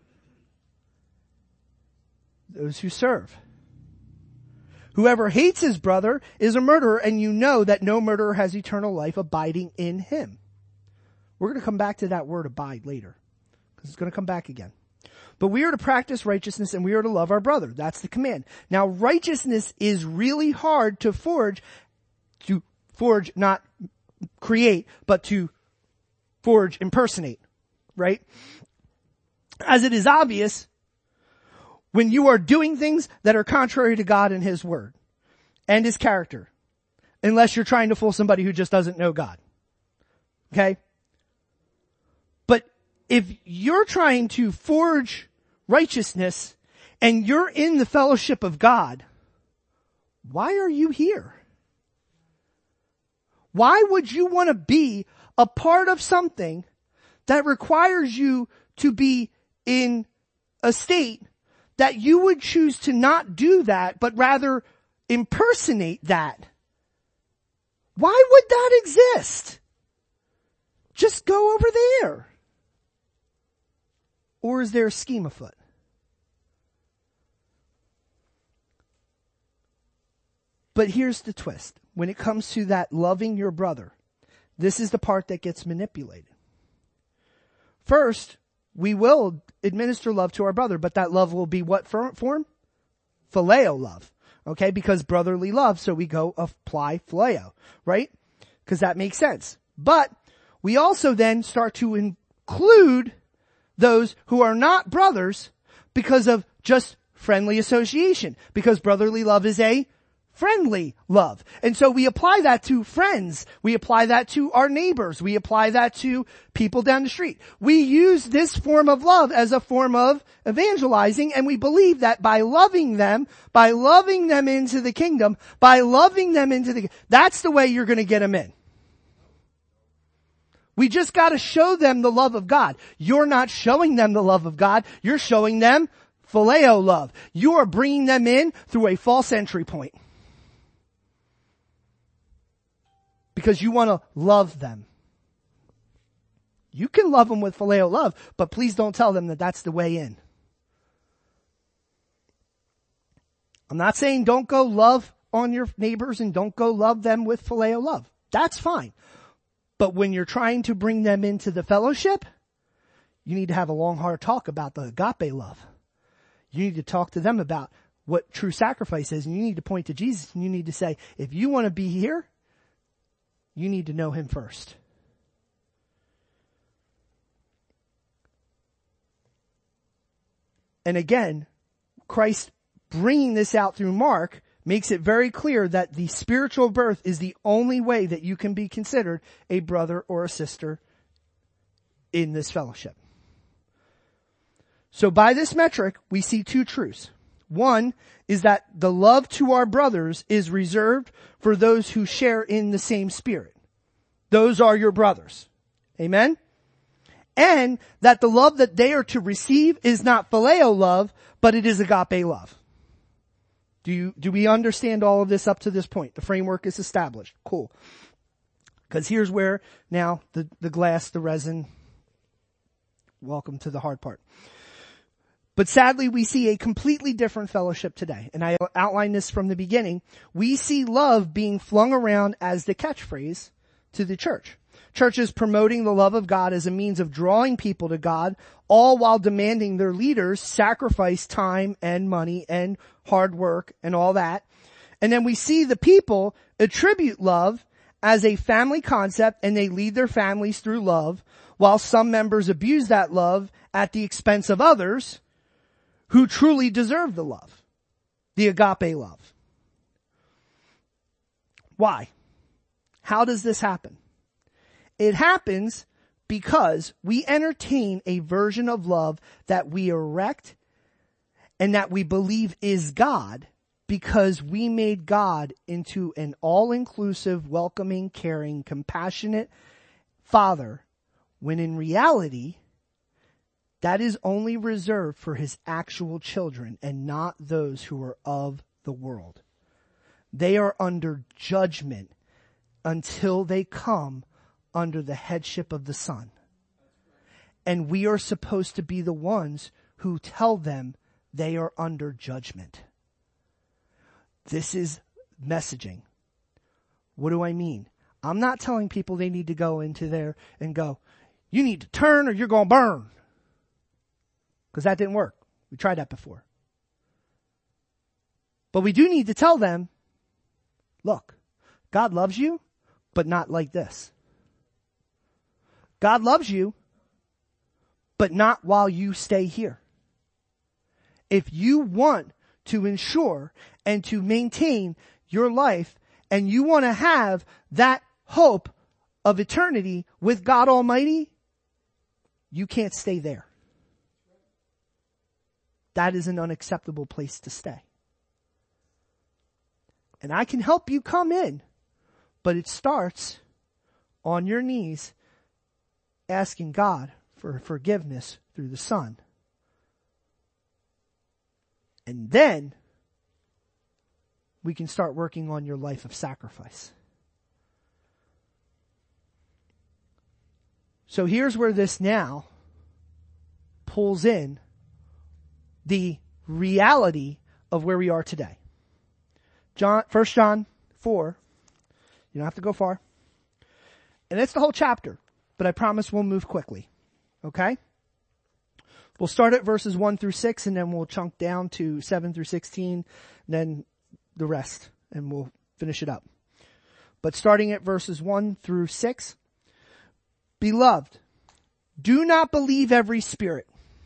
Those who serve. Whoever hates his brother is a murderer, and you know that no murderer has eternal life abiding in him. We're going to come back to that word abide later, because it's going to come back again. But we are to practice righteousness and we are to love our brother. That's the command. Now, righteousness is really hard to forge, to forge, not create, but to forge, impersonate, right? As it is obvious, when you are doing things that are contrary to God and His Word and His character, unless you're trying to fool somebody who just doesn't know God. Okay? But if you're trying to forge righteousness and you're in the fellowship of God, why are you here? Why would you want to be a part of something that requires you to be in a state that you would choose to not do that, but rather impersonate that? Why would that exist? Just go over there. Or is there a scheme afoot? But here's the twist. When it comes to that loving your brother, this is the part that gets manipulated. First, we will administer love to our brother, but that love will be what form? Phileo love. Okay? Because brotherly love, so we go apply phileo, right? Because that makes sense. But we also then start to include those who are not brothers because of just friendly association. Because brotherly love is a friendly love. And so we apply that to friends. We apply that to our neighbors. We apply that to people down the street. We use this form of love as a form of evangelizing, and we believe that by loving them, by loving them into the kingdom, by loving them into the, that's the way you're going to get them in. We just got to show them the love of God. You're not showing them the love of God. You're showing them phileo love. You are bringing them in through a false entry point. Because you want to love them. You can love them with phileo love, but please don't tell them that that's the way in. I'm not saying don't go love on your neighbors and don't go love them with phileo love. That's fine. But when you're trying to bring them into the fellowship, you need to have a long, hard talk about the agape love. You need to talk to them about what true sacrifice is, and you need to point to Jesus, and you need to say, if you want to be here, you need to know Him first. And again, Christ bringing this out through Mark makes it very clear that the spiritual birth is the only way that you can be considered a brother or a sister in this fellowship. So by this metric, we see two truths. One is that the love to our brothers is reserved for those who share in the same spirit. Those are your brothers. Amen? And that the love that they are to receive is not phileo love, but it is agape love. Do you, do we understand all of this up to this point? The framework is established. Cool. Because here's where now the, the glass, the resin, welcome to the hard part. But sadly, we see a completely different fellowship today. And I outlined this from the beginning. We see love being flung around as the catchphrase to the church. Churches promoting the love of God as a means of drawing people to God, all while demanding their leaders sacrifice time and money and hard work and all that. And then we see the people attribute love as a family concept, and they lead their families through love, while some members abuse that love at the expense of others who truly deserve the love, the agape love. Why? How does this happen? It happens because we entertain a version of love that we erect and that we believe is God, because we made God into an all-inclusive, welcoming, caring, compassionate Father, when in reality, that is only reserved for his actual children and not those who are of the world. They are under judgment until they come under the headship of the Son. And we are supposed to be the ones who tell them they are under judgment. This is messaging. What do I mean? I'm not telling people they need to go into there and go, you need to turn or you're going to burn. Because that didn't work. We tried that before. But we do need to tell them, look, God loves you, but not like this. God loves you, but not while you stay here. If you want to ensure and to maintain your life, and you want to have that hope of eternity with God Almighty, you can't stay there. That is an unacceptable place to stay. And I can help you come in, but it starts on your knees asking God for forgiveness through the Son. And then we can start working on your life of sacrifice. So here's where this now pulls in the reality of where we are today. John, First John four. You don't have to go far. And it's the whole chapter, but I promise we'll move quickly. Okay? We'll start at verses one through six, and then we'll chunk down to seven through sixteen, then the rest, and we'll finish it up. But starting at verses one through six, Beloved, do not believe every spirit,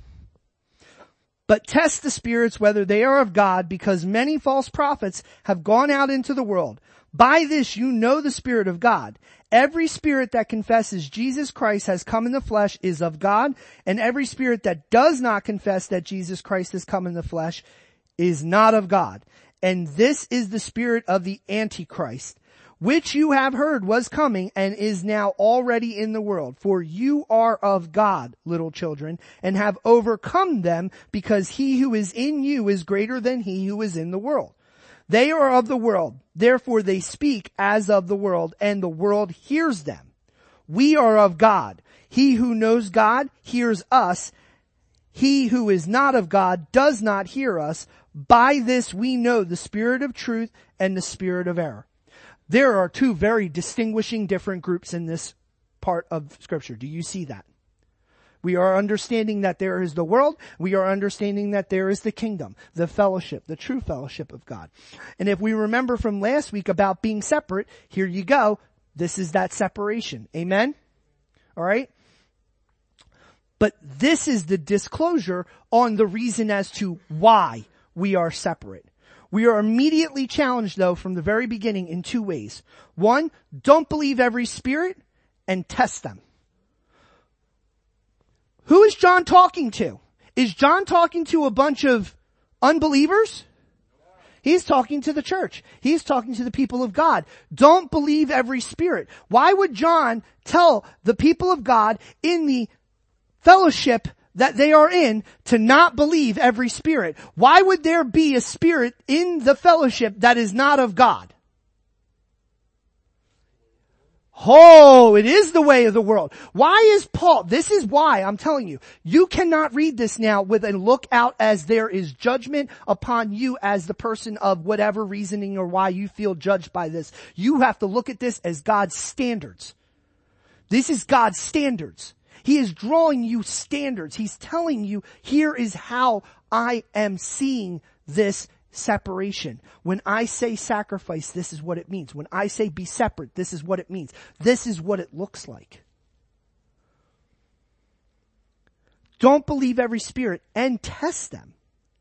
but test the spirits whether they are of God, because many false prophets have gone out into the world. By this you know the Spirit of God. Every spirit that confesses Jesus Christ has come in the flesh is of God, and every spirit that does not confess that Jesus Christ has come in the flesh is not of God. And this is the spirit of the Antichrist, which you have heard was coming and is now already in the world. For you are of God, little children, and have overcome them, because he who is in you is greater than he who is in the world. They are of the world, therefore they speak as of the world, and the world hears them. We are of God. He who knows God hears us. He who is not of God does not hear us. By this we know the spirit of truth and the spirit of error. There are two very distinguishing different groups in this part of Scripture. Do you see that? We are understanding that there is the world. We are understanding that there is the kingdom, the fellowship, the true fellowship of God. And if we remember from last week about being separate, here you go. This is that separation. Amen? All right? But this is the disclosure on the reason as to why we are separate. We are immediately challenged, though, from the very beginning in two ways. One, don't believe every spirit, and test them. Who is John talking to? Is John talking to a bunch of unbelievers? He's talking to the church. He's talking to the people of God. Don't believe every spirit. Why would John tell the people of God in the fellowship that they are in to not believe every spirit? Why would there be a spirit in the fellowship that is not of God? Oh, it is the way of the world. Why is Paul, this is why I'm telling you, you cannot read this now with a look out as there is judgment upon you as the person of whatever reasoning or why you feel judged by this. You have to look at this as God's standards. This is God's standards. He is drawing you standards. He's telling you, here is how I am seeing this separation. When I say sacrifice, this is what it means. When I say be separate, this is what it means. This is what it looks like. Don't believe every spirit and test them.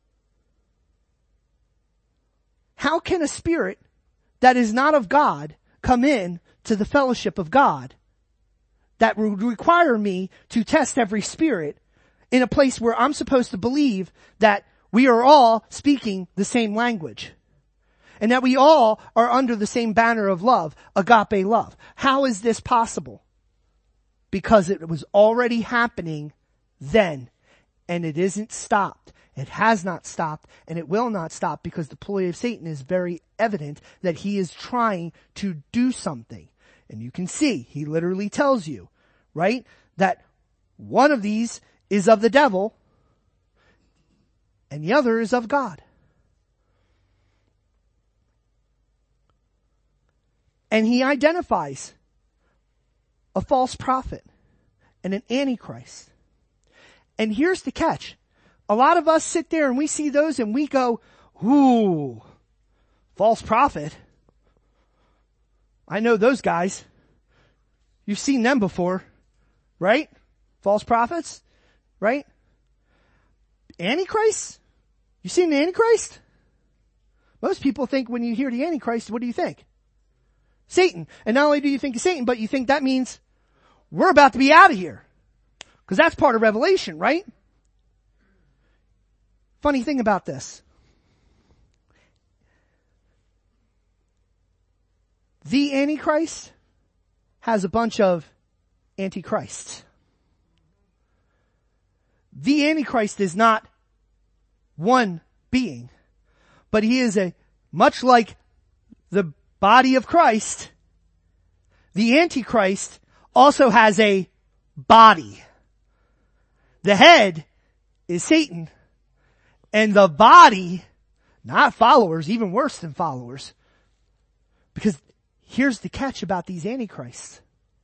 How can a spirit that is not of God come in to the fellowship of God that would require me to test every spirit in a place where I'm supposed to believe that we are all speaking the same language and that we all are under the same banner of love, agape love? How is this possible? Because it was already happening then, and it isn't stopped. It has not stopped, and it will not stop, because the ploy of Satan is very evident that he is trying to do something. And you can see, he literally tells you, right, that one of these is of the devil, and the other is of God. And he identifies a false prophet and an antichrist. And here's the catch. A lot of us sit there and we see those and we go, ooh, false prophet. I know those guys. You've seen them before, right? False prophets, right? Antichrist? You seen the Antichrist? Most people think when you hear the Antichrist, what do you think? Satan. And not only do you think of Satan, but you think that means we're about to be out of here. Because that's part of Revelation, right? Funny thing about this. The Antichrist has a bunch of antichrists. The Antichrist is not one being, but he is a, much like the body of Christ, the Antichrist also has a body. The head is Satan, and the body, not followers, even worse than followers. Because here's the catch about these antichrists.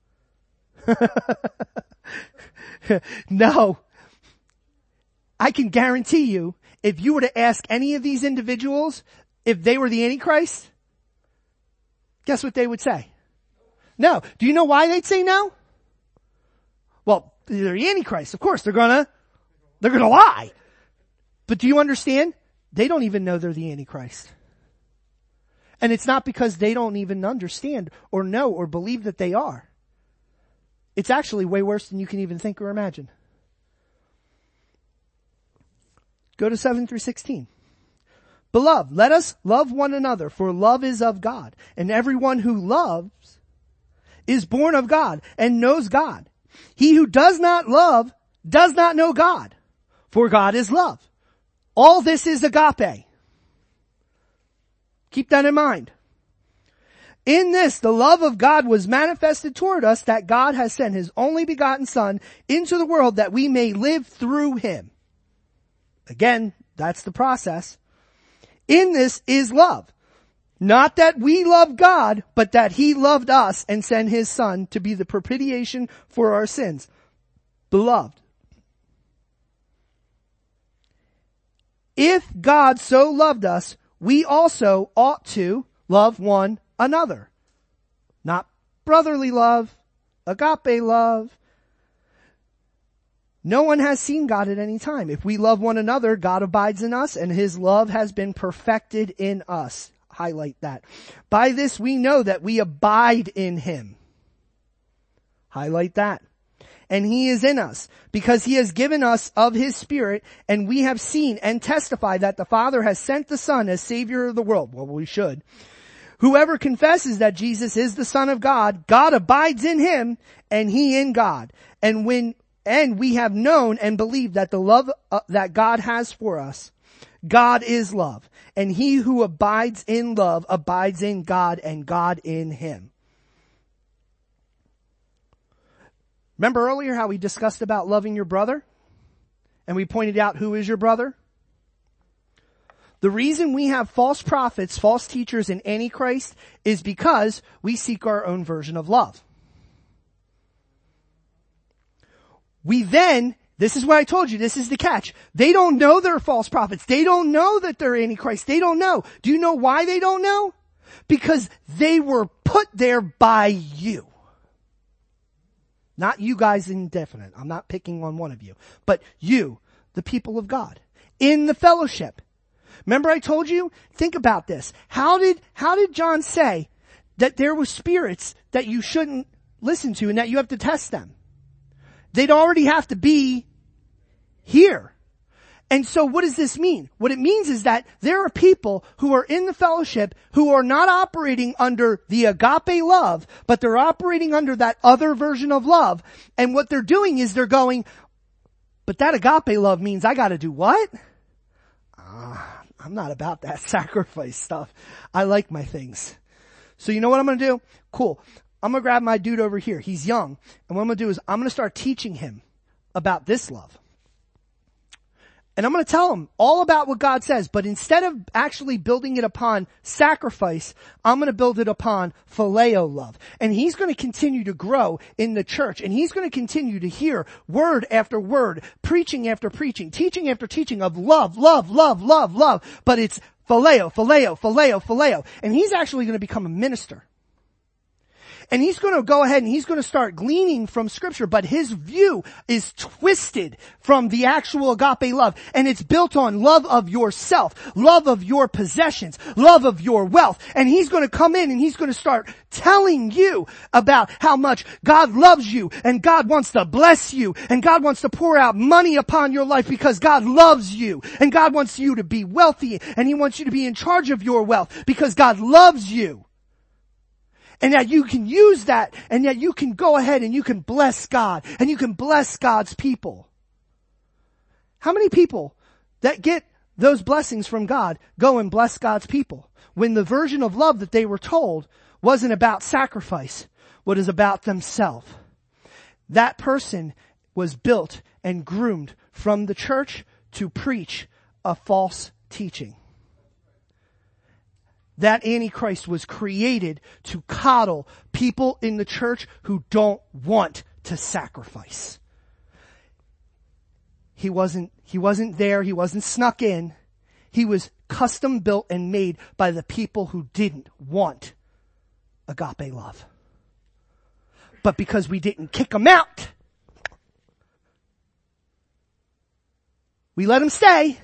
No. I can guarantee you, if you were to ask any of these individuals if they were the Antichrist, guess what they would say? No. Do you know why they'd say no? Well, they're the Antichrist. Of course, they're gonna, they're gonna lie. But do you understand? They don't even know they're the Antichrist. And it's not because they don't even understand or know or believe that they are. It's actually way worse than you can even think or imagine. Go to seven through sixteen. Beloved, let us love one another, for love is of God, and everyone who loves is born of God and knows God. He who does not love does not know God, for God is love. All this is agape. Keep that in mind. In this, the love of God was manifested toward us, that God has sent his only begotten Son into the world that we may live through him. Again, that's the process. In this is love. Not that we love God, but that he loved us and sent his Son to be the propitiation for our sins. Beloved, if God so loved us, we also ought to love one another. Not brotherly love, agape love. No one has seen God at any time. If we love one another, God abides in us, and his love has been perfected in us. Highlight that. By this we know that we abide in him. Highlight that. And he is in us, because he has given us of his Spirit, and we have seen and testify that the Father has sent the Son as Savior of the world. Well, we should. Whoever confesses that Jesus is the Son of God, God abides in him, and he in God. And when And we have known and believed that the love uh, that God has for us, God is love. And he who abides in love abides in God, and God in him. Remember earlier how we discussed about loving your brother? And we pointed out who is your brother? The reason we have false prophets, false teachers, and Antichrist is because we seek our own version of love. We then, this is what I told you, this is the catch. They don't know they're false prophets. They don't know that they're Antichrist. They don't know. Do you know why they don't know? Because they were put there by you. Not you guys indefinite. I'm not picking on one of you. But you, the people of God, in the fellowship. Remember I told you? Think about this. How did, how did John say that there were spirits that you shouldn't listen to and that you have to test them? They'd already have to be here. And so what does this mean? What it means is that there are people who are in the fellowship who are not operating under the agape love, but they're operating under that other version of love. And what they're doing is they're going, but that agape love means I gotta do what? Uh, I'm not about that sacrifice stuff. I like my things. So you know what I'm gonna do? Cool. I'm gonna grab my dude over here. He's young. And what I'm gonna do is I'm gonna start teaching him about this love. And I'm going to tell him all about what God says, but instead of actually building it upon sacrifice, I'm going to build it upon phileo love. And he's going to continue to grow in the church, and he's going to continue to hear word after word, preaching after preaching, teaching after teaching of love, love, love, love, love. But it's phileo, phileo, phileo, phileo. And he's actually going to become a minister. And he's going to go ahead and he's going to start gleaning from scripture, but his view is twisted from the actual agape love. And it's built on love of yourself, love of your possessions, love of your wealth. And he's going to come in and he's going to start telling you about how much God loves you and God wants to bless you and God wants to pour out money upon your life because God loves you and God wants you to be wealthy and he wants you to be in charge of your wealth because God loves you. And that you can use that and that you can go ahead and you can bless God and you can bless God's people. How many people that get those blessings from God go and bless God's people when the version of love that they were told wasn't about sacrifice, what is about themselves? That person was built and groomed from the church to preach a false teaching. That Antichrist was created to coddle people in the church who don't want to sacrifice. He wasn't, he wasn't there. He wasn't snuck in. He was custom built and made by the people who didn't want agape love. But because we didn't kick him out, we let him stay.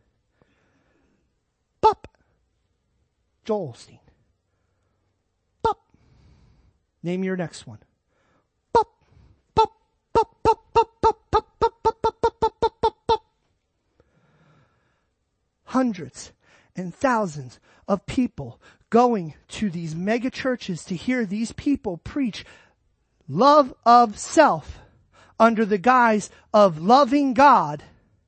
Pop. Joel Osteen. Pop. Name your next one. Pop. Pop. Pop. Pop. Pop. Pop. Pop. Pop. Pop. Pop. Pop. Pop. Pop. Pop. Hundreds and thousands of people going to these mega churches to hear these people preach love of self under the guise of loving God.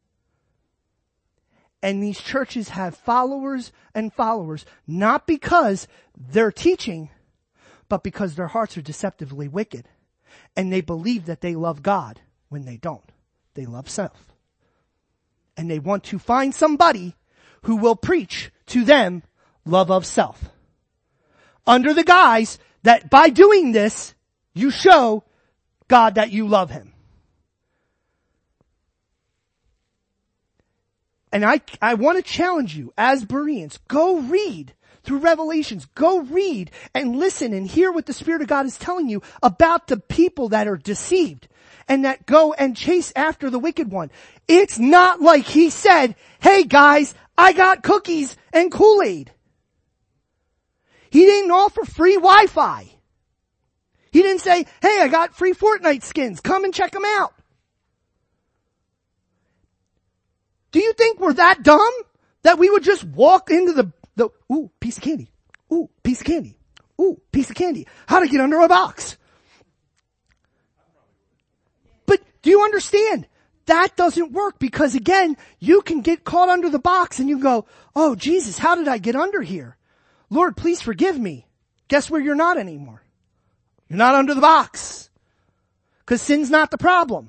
And these churches have followers and followers, not because they're teaching, but because their hearts are deceptively wicked. And they believe that they love God when they don't. They love self. And they want to find somebody who will preach to them love of self. Under the guise that by doing this, you show God that you love him. And I, I want to challenge you as Bereans, go read through Revelations, go read and listen and hear what the Spirit of God is telling you about the people that are deceived and that go and chase after the wicked one. It's not like he said, hey guys, I got cookies and Kool-Aid. He didn't offer free Wi-Fi. He didn't say, hey, I got free Fortnite skins. Come and check them out. Do you think we're that dumb that we would just walk into the, the, ooh, piece of candy. Ooh, piece of candy. Ooh, piece of candy. How to get under a box. But do you understand? That doesn't work because again, you can get caught under the box and you go, oh Jesus, how did I get under here? Lord, please forgive me. Guess where you're not anymore? You're not under the box. Because sin's not the problem.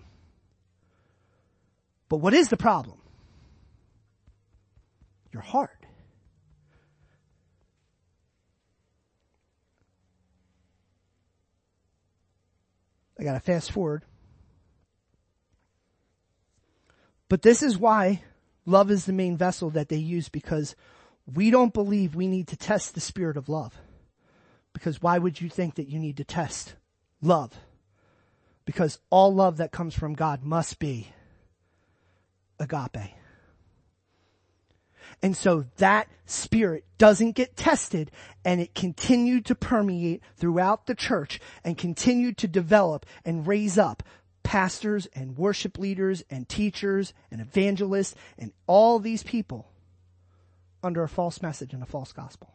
But what is the problem? Your heart. I gotta fast forward. But this is why love is the main vessel that they use, because we don't believe we need to test the spirit of love. Because why would you think that you need to test love? Because all love that comes from God must be agape. And so that spirit doesn't get tested, and it continued to permeate throughout the church and continued to develop and raise up pastors and worship leaders and teachers and evangelists and all these people under a false message and a false gospel.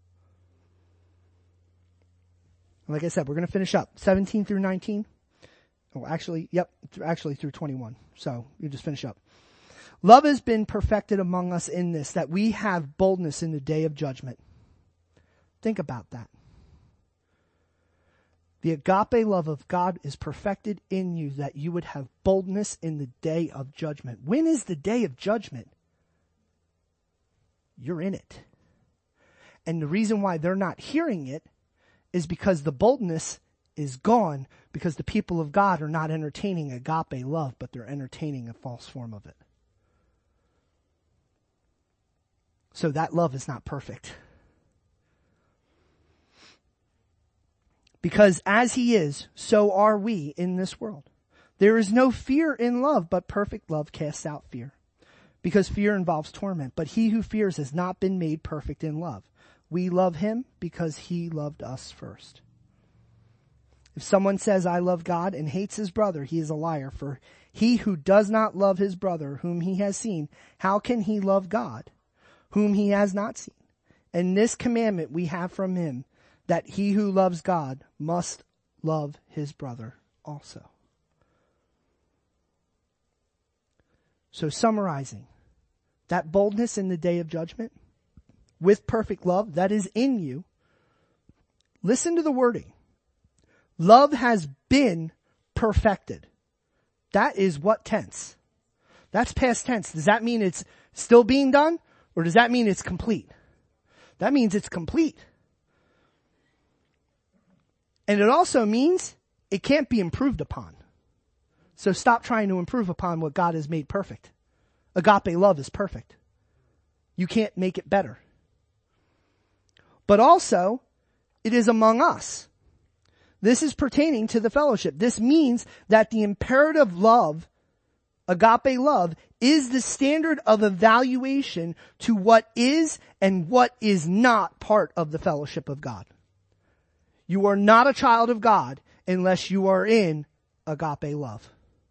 Like I said, we're going to finish up seventeen through nineteen. Oh, actually, yep, actually through twenty-one. So you just finish up. Love has been perfected among us in this, that we have boldness in the day of judgment. Think about that. The agape love of God is perfected in you, that you would have boldness in the day of judgment. When is the day of judgment? You're in it. And the reason why they're not hearing it is because the boldness is gone, because the people of God are not entertaining agape love, but they're entertaining a false form of it. So that love is not perfect. Because as he is, so are we in this world. There is no fear in love, but perfect love casts out fear. Because fear involves torment, but he who fears has not been made perfect in love. We love him because he loved us first. If someone says, I love God, and hates his brother, he is a liar. For he who does not love his brother whom he has seen, how can he love God whom he has not seen? And this commandment we have from him, that he who loves God must love his brother also. So summarizing, that boldness in the day of judgment with perfect love that is in you. Listen to the wording. Love has been perfected. That is what tense? That's past tense. Does that mean it's still being done? Or does that mean it's complete? That means it's complete. And it also means it can't be improved upon. So stop trying to improve upon what God has made perfect. Agape love is perfect. You can't make it better. But also, it is among us. This is pertaining to the fellowship. This means that the imperative love, agape love, is the standard of evaluation to what is and what is not part of the fellowship of God. You are not a child of God unless you are in agape love.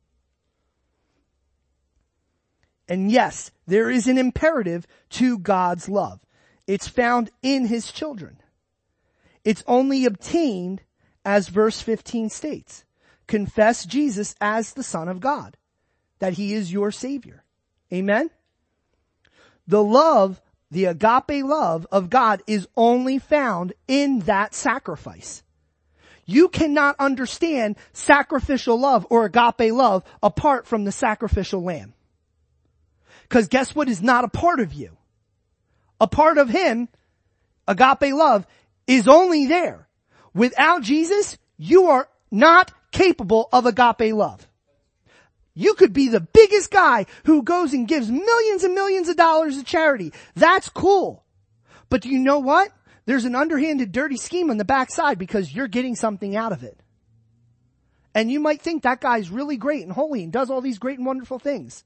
And yes, there is an imperative to God's love. It's found in his children. It's only obtained, as verse fifteen states, confess Jesus as the Son of God, that he is your Savior. Amen? The love, the agape love of God is only found in that sacrifice. You cannot understand sacrificial love or agape love apart from the sacrificial lamb. Because guess what is not a part of you? A part of him, agape love, is only there. Without Jesus, you are not capable of agape love. You could be the biggest guy who goes and gives millions and millions of dollars to charity. That's cool. But do you know what? There's an underhanded, dirty scheme on the backside because you're getting something out of it. And you might think that guy's really great and holy and does all these great and wonderful things.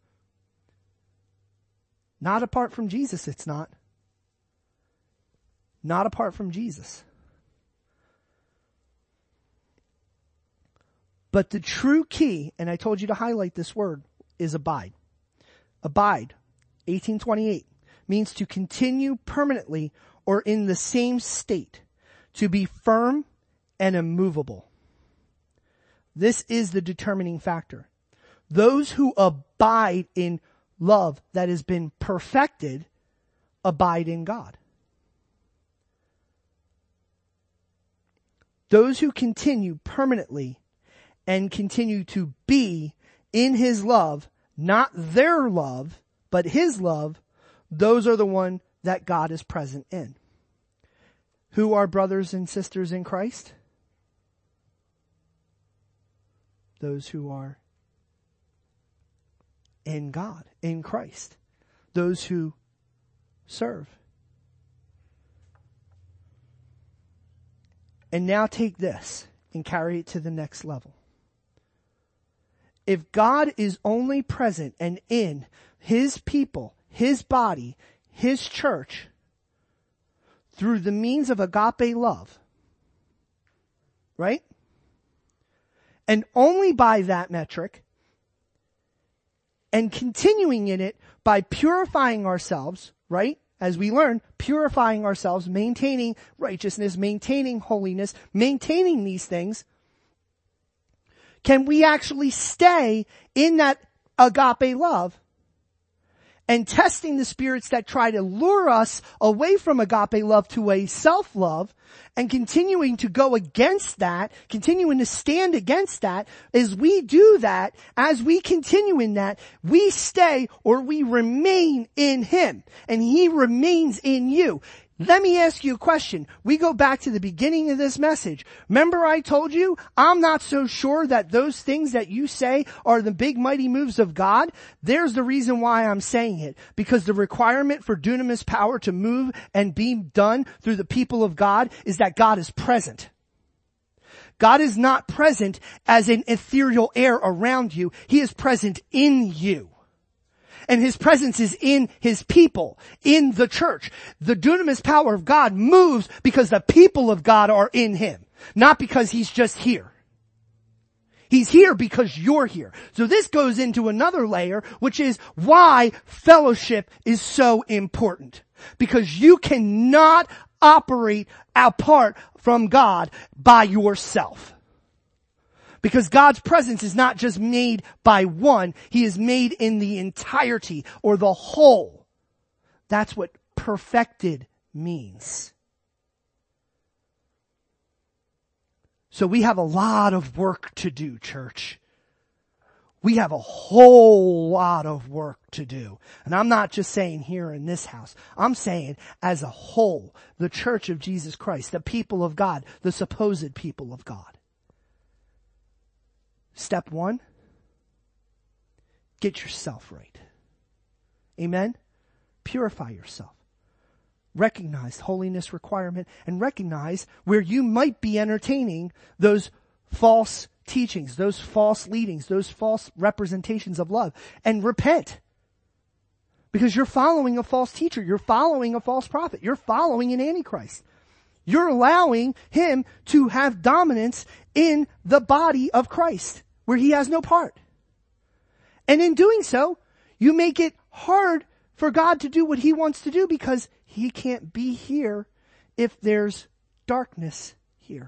Not apart from Jesus, it's not. Not apart from Jesus. But the true key, and I told you to highlight this word, is abide. Abide, eighteen twenty-eight, means to continue permanently or in the same state, to be firm and immovable. This is the determining factor. Those who abide in love that has been perfected abide in God. Those who continue permanently and continue to be in his love, not their love, but his love, those are the one that God is present in. Who are brothers and sisters in Christ? Those who are in God, in Christ. Those who serve. And now take this and carry it to the next level. if God is only present and in his people, his body, his church, through the means of agape love, right? And only by that metric, and continuing in it by purifying ourselves, right? As we learn, purifying ourselves, maintaining righteousness, maintaining holiness, maintaining these things, can we actually stay in that agape love and testing the spirits that try to lure us away from agape love to a self-love and continuing to go against that, continuing to stand against that. As we do that, as we continue in that, we stay or we remain in him and he remains in you. Let me ask you a question. We go back to the beginning of this message. Remember I told you, I'm not so sure that those things that you say are the big mighty moves of God. There's the reason why I'm saying it. Because the requirement for dunamis power to move and be done through the people of God is that God is present. God is not present as an ethereal air around you. He is present in you. And his presence is in his people, in the church. The dunamis power of God moves because the people of God are in him, not because he's just here. He's here because you're here. So this goes into another layer, which is why fellowship is so important. Because you cannot operate apart from God by yourself. Because God's presence is not just made by one, he is made in the entirety or the whole. That's what perfected means. So we have a lot of work to do, church. We have a whole lot of work to do. And I'm not just saying here in this house. I'm saying as a whole, the church of Jesus Christ, the people of God, the supposed people of God. Step one, get yourself right. Amen? Purify yourself. Recognize holiness requirement and recognize where you might be entertaining those false teachings, those false leadings, those false representations of love, and repent. Because you're following a false teacher. You're following a false prophet. You're following an antichrist. You're allowing him to have dominance in the body of Christ, where he has no part. And in doing so, you make it hard for God to do what he wants to do because he can't be here if there's darkness here.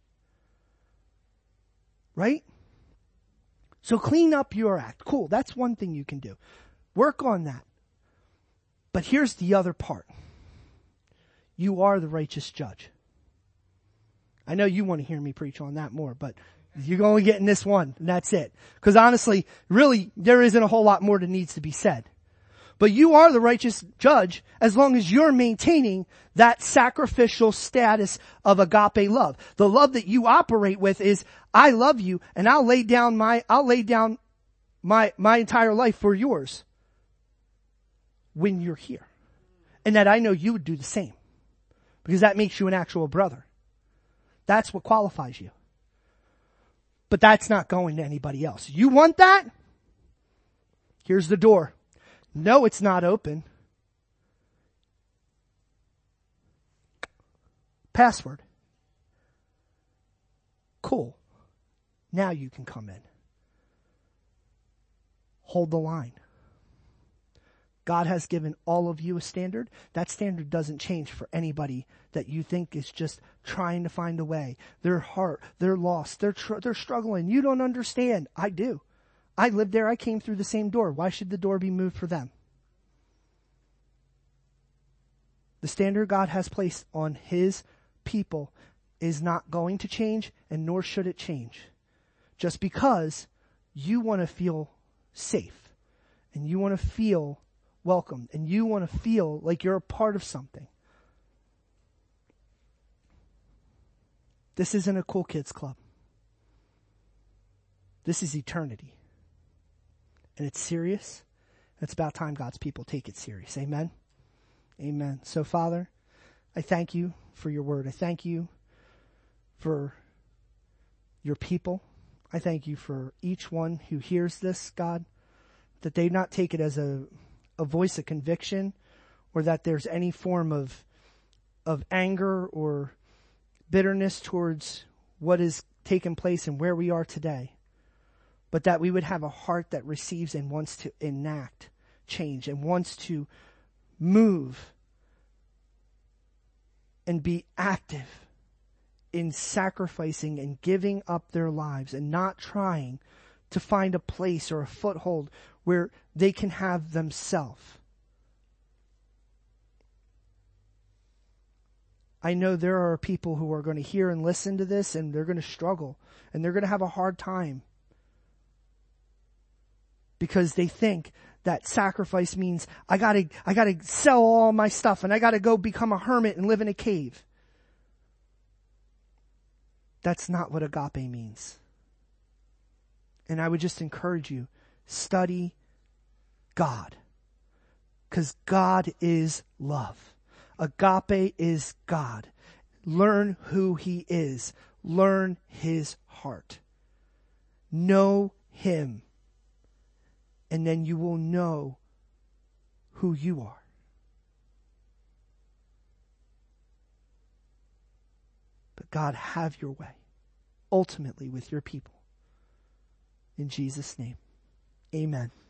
Right? So clean up your act. Cool, that's one thing you can do. Work on that. But here's the other part. You are the righteous judge. I know you want to hear me preach on that more, but you're only getting this one, and that's it. Because honestly, really, there isn't a whole lot more that needs to be said. But you are the righteous judge as long as you're maintaining that sacrificial status of agape love. The love that you operate with is, I love you, and I'll lay down my, I'll lay down my, my entire life for yours when you're here. And that I know you would do the same. Because that makes you an actual brother. That's what qualifies you. But that's not going to anybody else. You want that? Here's the door. No, it's not open. Password. Cool. Now you can come in. Hold the line. God has given all of you a standard. That standard doesn't change for anybody that you think is just trying to find a way. Their heart, they're lost, they're tr- they're struggling. You don't understand. I do. I lived there. I came through the same door. Why should the door be moved for them? The standard God has placed on his people is not going to change, and nor should it change. Just because you want to feel safe and you want to feel welcome and you want to feel like you're a part of something. This isn't a cool kids club. This is eternity. And it's serious. It's about time God's people take it serious. Amen? Amen. So, Father, I thank you for your word. I thank you for your people. I thank you for each one who hears this, God, that they not take it as a, a voice of conviction, or that there's any form of, of anger or bitterness towards what has taken place and where we are today, but that we would have a heart that receives and wants to enact change and wants to move and be active in sacrificing and giving up their lives and not trying to find a place or a foothold where they can have themselves. I know there are people who are going to hear and listen to this, and they're going to struggle and they're going to have a hard time because they think that sacrifice means I gotta, I gotta sell all my stuff and I gotta go become a hermit and live in a cave. That's not what agape means. And I would just encourage you, study God. Because God is love. Agape is God. Learn who He is. Learn His heart. Know Him. And then you will know who you are. But God, have your way, ultimately with your people. In Jesus' name, amen.